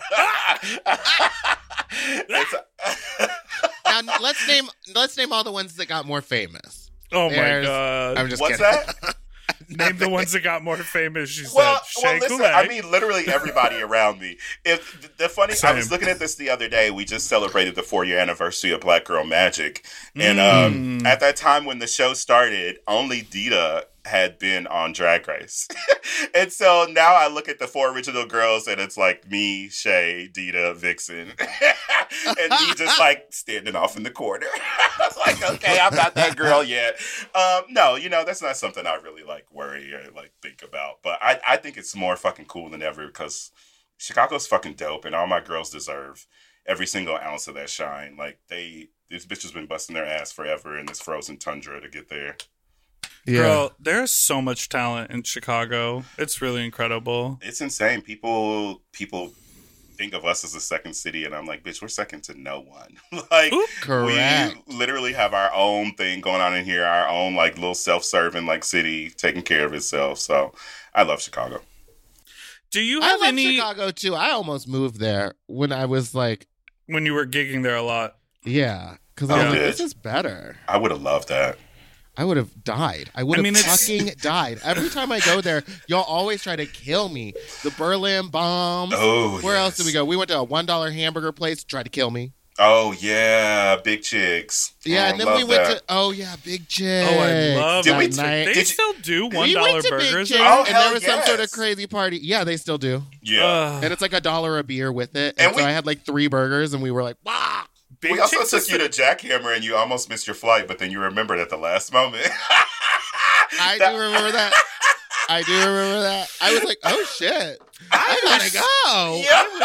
Now let's name all the ones that got more famous. oh my There's- God. I'm just what's kidding. that? Name the ones that got more famous, she Well, said. Shea listen, Coulee. I mean, literally everybody around me. If the funny, I was Same. looking at this the other day. We just celebrated the 4-year anniversary of Black Girl Magic, and at that time when the show started, only Dita had been on Drag Race, and so now I look at the 4 original girls, and it's like me, Shay, Dita, Vixen, and me just like standing off in the corner. I was like, okay, I'm not that girl yet. No, you know, that's not something I really like worry or like think about. But I think it's more fucking cool than ever because Chicago's fucking dope, and all my girls deserve every single ounce of that shine. Like these bitches been busting their ass forever in this frozen tundra to get there. Yeah. Girl, there's so much talent in Chicago. It's really incredible. It's insane. People think of us as a second city, and I'm like, bitch, we're second to no one. Like, Correct. we literally have our own thing going on in here, our own like little self-serving like city taking care of itself. So I love Chicago. Do you I have love any Chicago too. I almost moved there when I was like, when you were gigging there a lot? yeah, because I was Oh, like, bitch. this is better. I would have loved that. I would have died. I would have mean, it's- fucking died. Every time I go there, y'all always try to kill me. The Berlin bombs. Oh, Where else yes. did we go? We went to a $1 hamburger place, tried to kill me. Oh yeah, Big Chicks. Yeah, Oh, and then love we went that. to Big Chick. Oh, I love Did that. we- They did you- still do $1 we went to Big burgers. Chick, Oh, and hell there was some sort of yes. crazy party. Yeah, they still do. Yeah. Ugh. And it's like $1 a beer with it. And, And so we- I had like 3 burgers, and we were like, wow. Big We also Chicks took is you to Jackhammer, and you almost missed your flight, but then you remembered at the last moment. I do remember that. I do remember that. I was like, oh shit. I gotta go. Yeah. I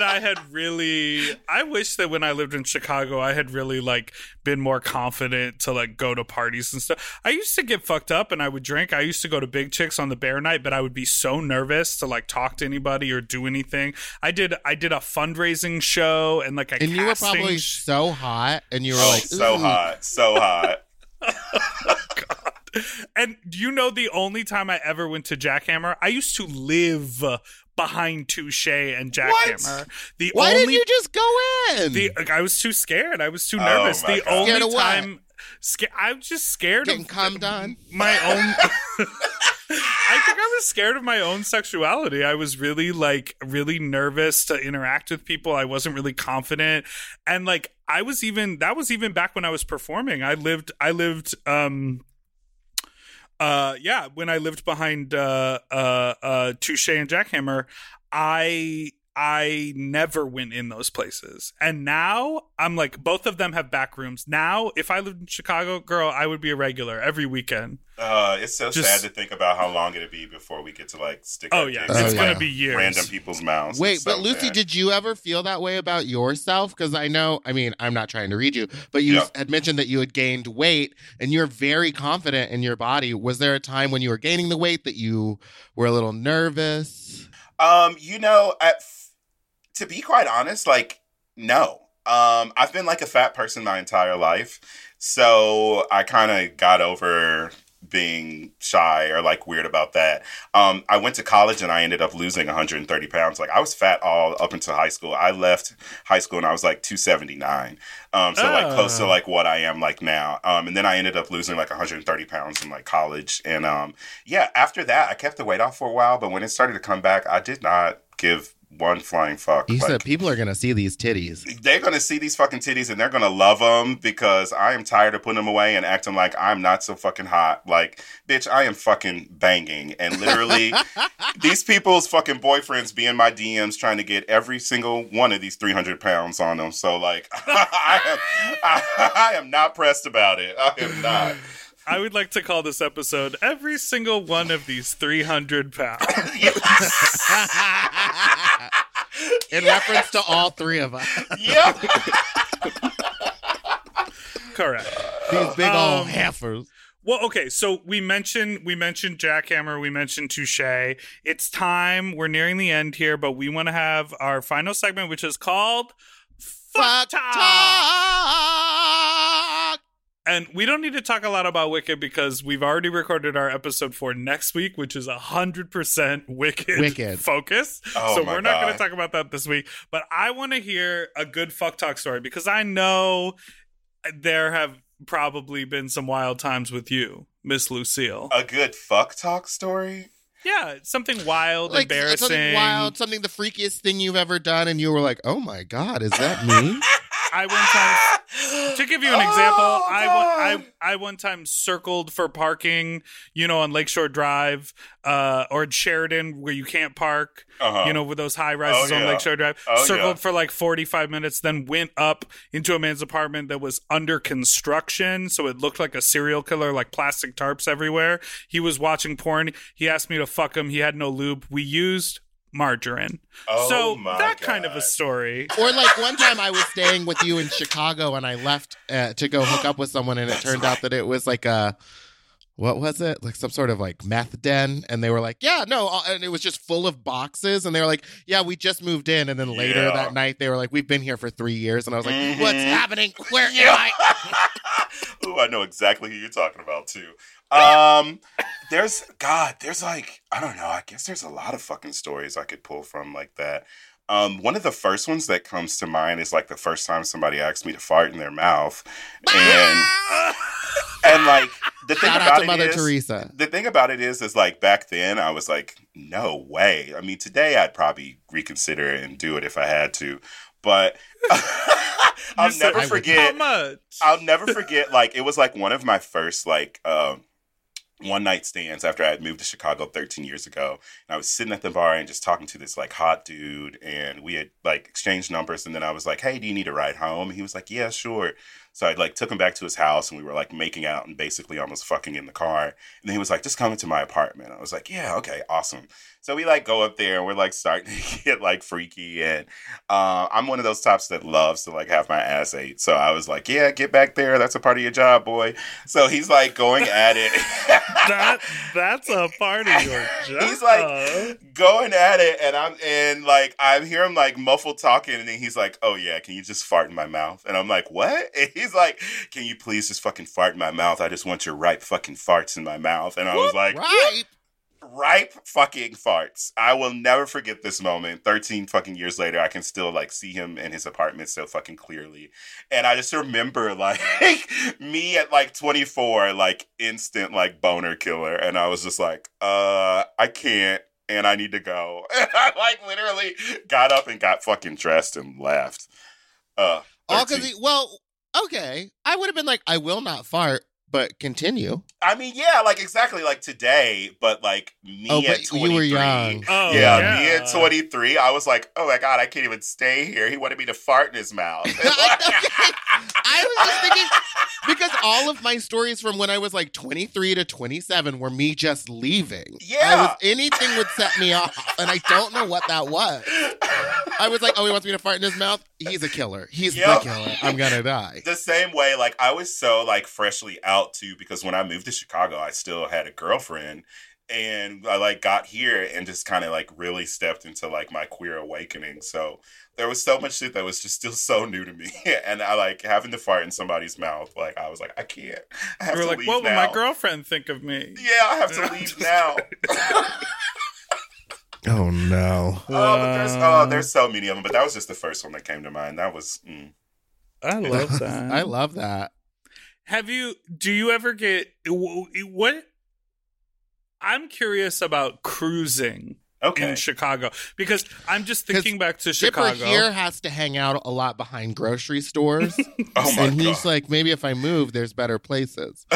wish that when I lived in Chicago, I had really like been more confident to like go to parties and stuff. I used to get fucked up and I would drink. I used to go to Big Chicks on the Bear Night, but I would be so nervous to like talk to anybody or do anything. I did a fundraising show and like a And you were casting probably so hot, and you were Oh, like, so "Ooh." hot, so hot. And you know, the only time I ever went to Jackhammer, I used to live behind Touche and Jackhammer. The Why only didn't you just go in? I was too scared. I was too nervous. my The God. only Scared of what? time, I'm just scared Getting of cummed on? my own. I think I was scared of my own sexuality. I was really nervous to interact with people. I wasn't really confident, and like that was even back when I was performing. When I lived behind Touche and Jackhammer, I I never went in those places. And now I'm like, both of them have back rooms. Now, if I lived in Chicago, girl, I would be a regular every weekend. It's so sad to think about how long it'd be before we get to like stick. It's going to be years. Random people's mouths. Wait, but Lucy, did you ever feel that way about yourself? Because I know, I mean, I'm not trying to read you, but you had mentioned that you had gained weight and you're very confident in your body. Was there a time when you were gaining the weight that you were a little nervous? To be quite honest, like, no. I've been like a fat person my entire life. So I kind of got over being shy or like weird about that. I went to college and I ended up losing 130 pounds. Like, I was fat all up until high school. I left high school and I was like 279. Like close to like what I am like now. And then I ended up losing like 130 pounds in like college. And after that, I kept the weight off for a while. But when it started to come back, I did not give one flying fuck. You said people are going to see these titties. They're going to see these fucking titties and they're going to love them because I am tired of putting them away and acting like I'm not so fucking hot. Like, bitch, I am fucking banging. And literally, these people's fucking boyfriends be in my DMs trying to get every single one of these 300 pounds on them. So, like, I am not pressed about it. I am not. I would like to call this episode every single one of these 300 pounds. In reference to all three of us. Yep. Correct. These big old heifers. Well, okay, so we mentioned Jackhammer, we mentioned Touche. It's time. We're nearing the end here, but we want to have our final segment, which is called Fuck Talk. And we don't need to talk a lot about Wicked because we've already recorded our episode for next week, which is 100% Wicked focus. Oh, so we're not going to talk about that this week. But I want to hear a good fuck talk story because I know there have probably been some wild times with you, Miss Lucille. A good fuck talk story? Yeah, something wild, like, embarrassing. Something wild, something the freakiest thing you've ever done, and you were like, oh my God, is that me? I one time, to give you an example, I one time circled for parking, on Lakeshore Drive, or Sheridan where you can't park, with those high rises on Lakeshore Drive. Circled for like 45 minutes, then went up into a man's apartment that was under construction, so it looked like a serial killer, like plastic tarps everywhere. He was watching porn. He asked me to fuck him. He had no lube. We used margarine. That kind of a story. Or like one time I was staying with you in Chicago and I left to go hook up with someone and it turned out that it was like what was it? Like some sort of like meth den. And they were like, yeah, no. And it was just full of boxes. And they were like, yeah, we just moved in. And then later that night they were like, we've been here for 3 years. And I was like, what's happening? Where am I? Ooh, I know exactly who you're talking about too. There's like, I don't know, I guess there's a lot of fucking stories I could pull from like that. One of the first ones that comes to mind is like the first time somebody asked me to fart in their mouth. And like the thing about it Mother is, Teresa. The thing about it is like back then I was like, no way. I mean, today I'd probably reconsider it and do it if I had to. But I'll never forget. Like, it was like one of my first like one night stands after I had moved to Chicago 13 years ago. And I was sitting at the bar and just talking to this like hot dude, and we had like exchanged numbers. And then I was like, hey, do you need a ride home? And he was like, yeah, sure. So I like took him back to his house and we were like making out and basically almost fucking in the car. And then he was like, just come into my apartment. I was like, yeah, okay, awesome. So we like go up there and we're like starting to get like freaky. And I'm one of those types that loves to like have my ass ate. So I was like, yeah, get back there. That's a part of your job, boy. So he's like going at it. That's a part of your job. He's like going at it. And I hear him like muffled talking. And then he's like, oh yeah, can you just fart in my mouth? And I'm like, what? And he's like, can you please just fucking fart in my mouth? I just want your ripe fucking farts in my mouth. And I was like, ripe fucking farts. I will never forget this moment. 13 fucking years later, I can still like see him in his apartment so fucking clearly. And I just remember like me at like 24, like instant like boner killer. And I was just like, I can't. And I need to go. And I like literally got up and got fucking dressed and left. All because well, okay. I would have been like, I will not fart, but continue. I mean, yeah, like exactly like today, but like me at 23. You were young. Oh, yeah, me at 23, I was like, oh my God, I can't even stay here. He wanted me to fart in his mouth. I was just thinking, because all of my stories from when I was like 23 to 27 were me just leaving. Yeah. Anything would set me off, and I don't know what that was. I was like, oh, he wants me to fart in his mouth? He's a killer. He's the killer. I'm gonna die. The same way, like, I was so, like, freshly out, too, because when I moved to Chicago, I still had a girlfriend, and I, like, got here and just kind of, like, really stepped into, like, my queer awakening. So there was so much shit that was just still so new to me. And I, like, having to fart in somebody's mouth, like, I was like, I can't. I have to leave what now. will my girlfriend think of me? Yeah, I have to leave now. Oh, no. But there's so many of them, but that was just the first one that came to mind. That was... I love that. I love that. Do you ever get... What... I'm curious about cruising in Chicago, because I'm just thinking back to Chicago. Dipper here has to hang out a lot behind grocery stores. Oh my and he's God. like, maybe if I move, there's better places.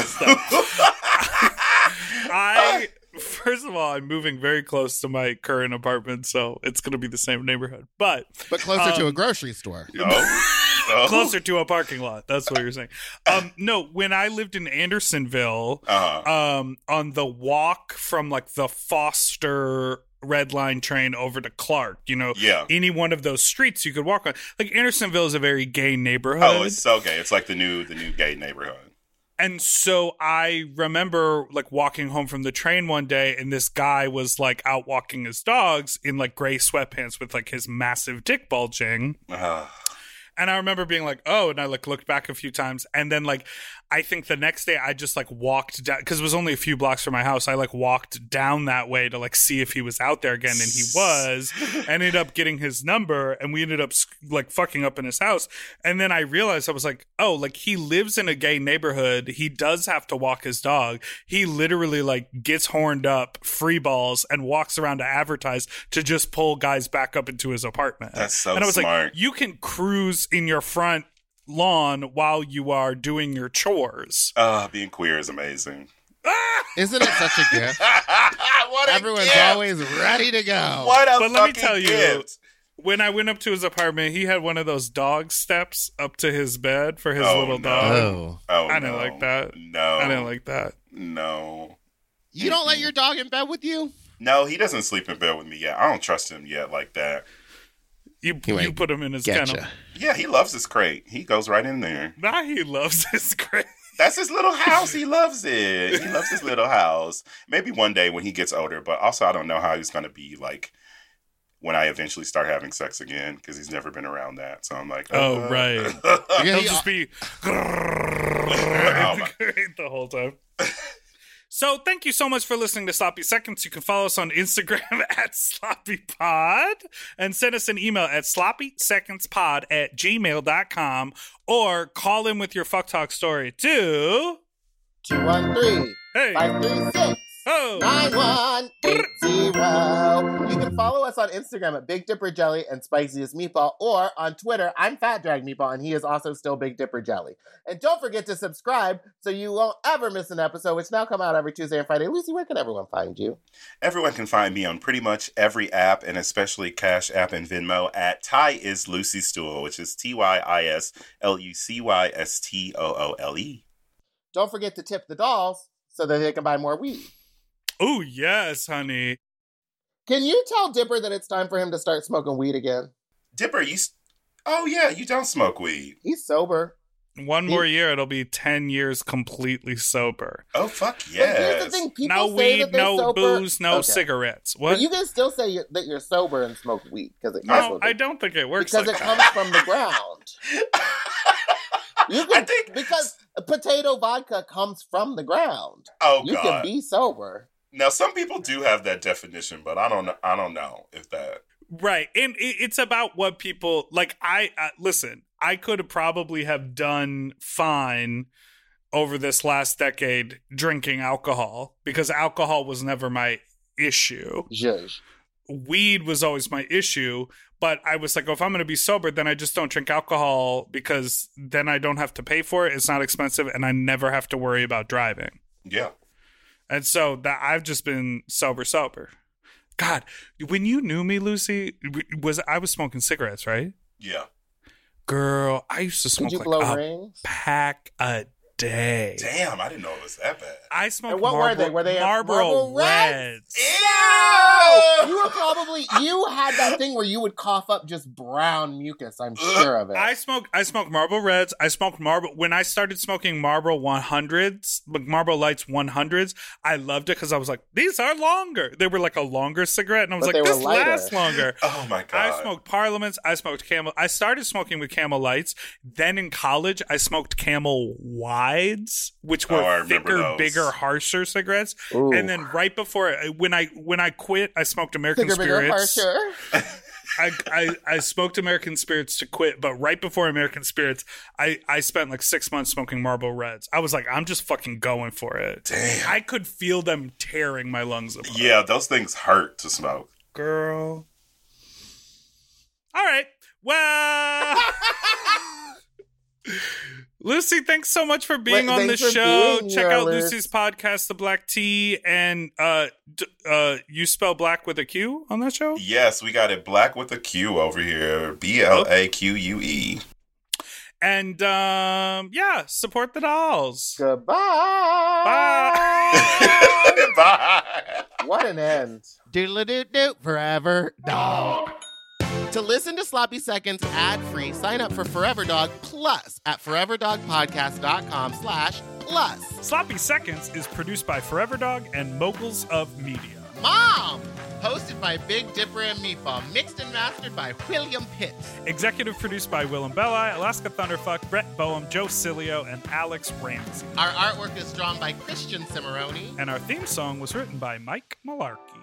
First of all, I'm moving very close to my current apartment, so it's going to be the same neighborhood. But closer to a grocery store. Closer to a parking lot. That's what you're saying. No, when I lived in Andersonville, on the walk from like the Foster Red Line train over to Clark, any one of those streets you could walk on. Like, Andersonville is a very gay neighborhood. Oh, it's so gay. It's like the new gay neighborhood. And so I remember like walking home from the train one day, and this guy was like out walking his dogs in like gray sweatpants with like his massive dick bulging. And I remember being like, oh, and I like looked back a few times, and then like I think the next day I just like walked down, because it was only a few blocks from my house. I like walked down that way to like see if he was out there again, and he was. Ended up getting his number, and we ended up like fucking up in his house. And then I realized, I was like, oh, like he lives in a gay neighborhood. He does have to walk his dog. He literally like gets horned up, free balls, and walks around to advertise to just pull guys back up into his apartment. That's so And I was smart. like, you can cruise in your front lawn while you are doing your chores. Being queer is amazing. Isn't it such a gift? What a Everyone's gift. always ready to go. What a But fucking let me tell you, gift. when I went up to his apartment, he had one of those dog steps up to his bed for his Oh, little no. dog. Oh. I didn't like that. No. I didn't like that. No. You don't let your dog in bed with you? No, he doesn't sleep in bed with me yet. I don't trust him yet like that. You put him in his Getcha. kennel. Yeah, he loves his crate. He goes right in there. Nah, he loves his crate. That's his little house. He loves it. He loves his little house. Maybe one day when he gets older, but also I don't know how he's going to be like when I eventually start having sex again, because he's never been around that. So I'm like, Oh, right. He'll just be the whole time. So thank you so much for listening to Sloppy Seconds. You can follow us on Instagram at SloppyPod and send us an email at sloppysecondspod@gmail.com, or call in with your fuck talk story to 213 Hey. 536 Oh 9180. You can follow us on Instagram at Big Dipper Jelly and Spiciest Meatball, or on Twitter, I'm Fat Drag Meatball, and he is also still Big Dipper Jelly. And don't forget to subscribe so you won't ever miss an episode, which now come out every Tuesday and Friday. Lucy, where can everyone find you? Everyone can find me on pretty much every app, and especially Cash App and Venmo at Ty is Lucy Stool, which is TYISLUCYSTOOLE. Don't forget to tip the dolls so that they can buy more weed. Oh, yes, honey. Can you tell Dipper that it's time for him to start smoking weed again? Dipper, oh yeah, you don't smoke weed. He's sober. One more year, it'll be 10 years completely sober. Oh, fuck But here's the yes. thing, people No say weed, that they're no sober. booze, no Okay. cigarettes. But What? you can still say that you're sober and smoke weed because it No, I don't think it works because like it that. comes from the ground. You can, I think- because potato vodka comes from the ground. Oh, You God. can be sober. Now, some people do have that definition, but I don't know if that... Right. And it's about what people like. Listen, I could have probably have done fine over this last decade drinking alcohol, because alcohol was never my issue. Zhuzh. Weed was always my issue, But I was like, if I'm going to be sober, then I just don't drink alcohol because then I don't have to pay for it. It's not expensive, and I never have to worry about driving. Yeah. And so that I've just been sober. God, when you knew me, Lucy, I was smoking cigarettes, right? Yeah. Girl, I used to smoke like pack a day. Damn, I didn't know it was that bad. I smoked what were they? Were they Marlboro Reds? You had that thing where you would cough up just brown mucus, I'm sure of it. I smoked Marlboro Reds. I smoked when I started smoking Marlboro 100s, Marlboro Lights 100s, I loved it because I was like, these are longer. They were like a longer cigarette, and I was like, this lasts longer. Oh my God. I smoked Parliaments. I smoked Camel. I started smoking with Camel Lights. Then in college, I smoked Camel Wides, which were thicker, bigger, harsher cigarettes. Ooh. And then right before, when I quit, I smoked American Spirits. I smoked American Spirits to quit, but right before American Spirits, I spent like 6 months smoking Marlboro Reds. I was like, I'm just fucking going for it. Damn. I could feel them tearing my lungs apart. Yeah, those things hurt to smoke. Girl. All right. Well... Lucy, thanks so much for being on the show. Check out Lucy's podcast, The Black Tea, and you spell black with a Q on that show? Yes, we got it black with a Q over here. BLAQUE. And yeah, support the dolls. Goodbye. Bye. Bye. What an end. Doodle-doo-doo, forever dog. To listen to Sloppy Seconds ad-free, sign up for Forever Dog Plus at foreverdogpodcast.com/plus. Sloppy Seconds is produced by Forever Dog and Moguls of Media. Mom! Hosted by Big Dipper and Meatball, mixed and mastered by William Pitt. Executive produced by Willem Belli, Alaska Thunderfuck, Brett Boehm, Joe Cilio, and Alex Ramsey. Our artwork is drawn by Christian Cimarroni. And our theme song was written by Mike Malarkey.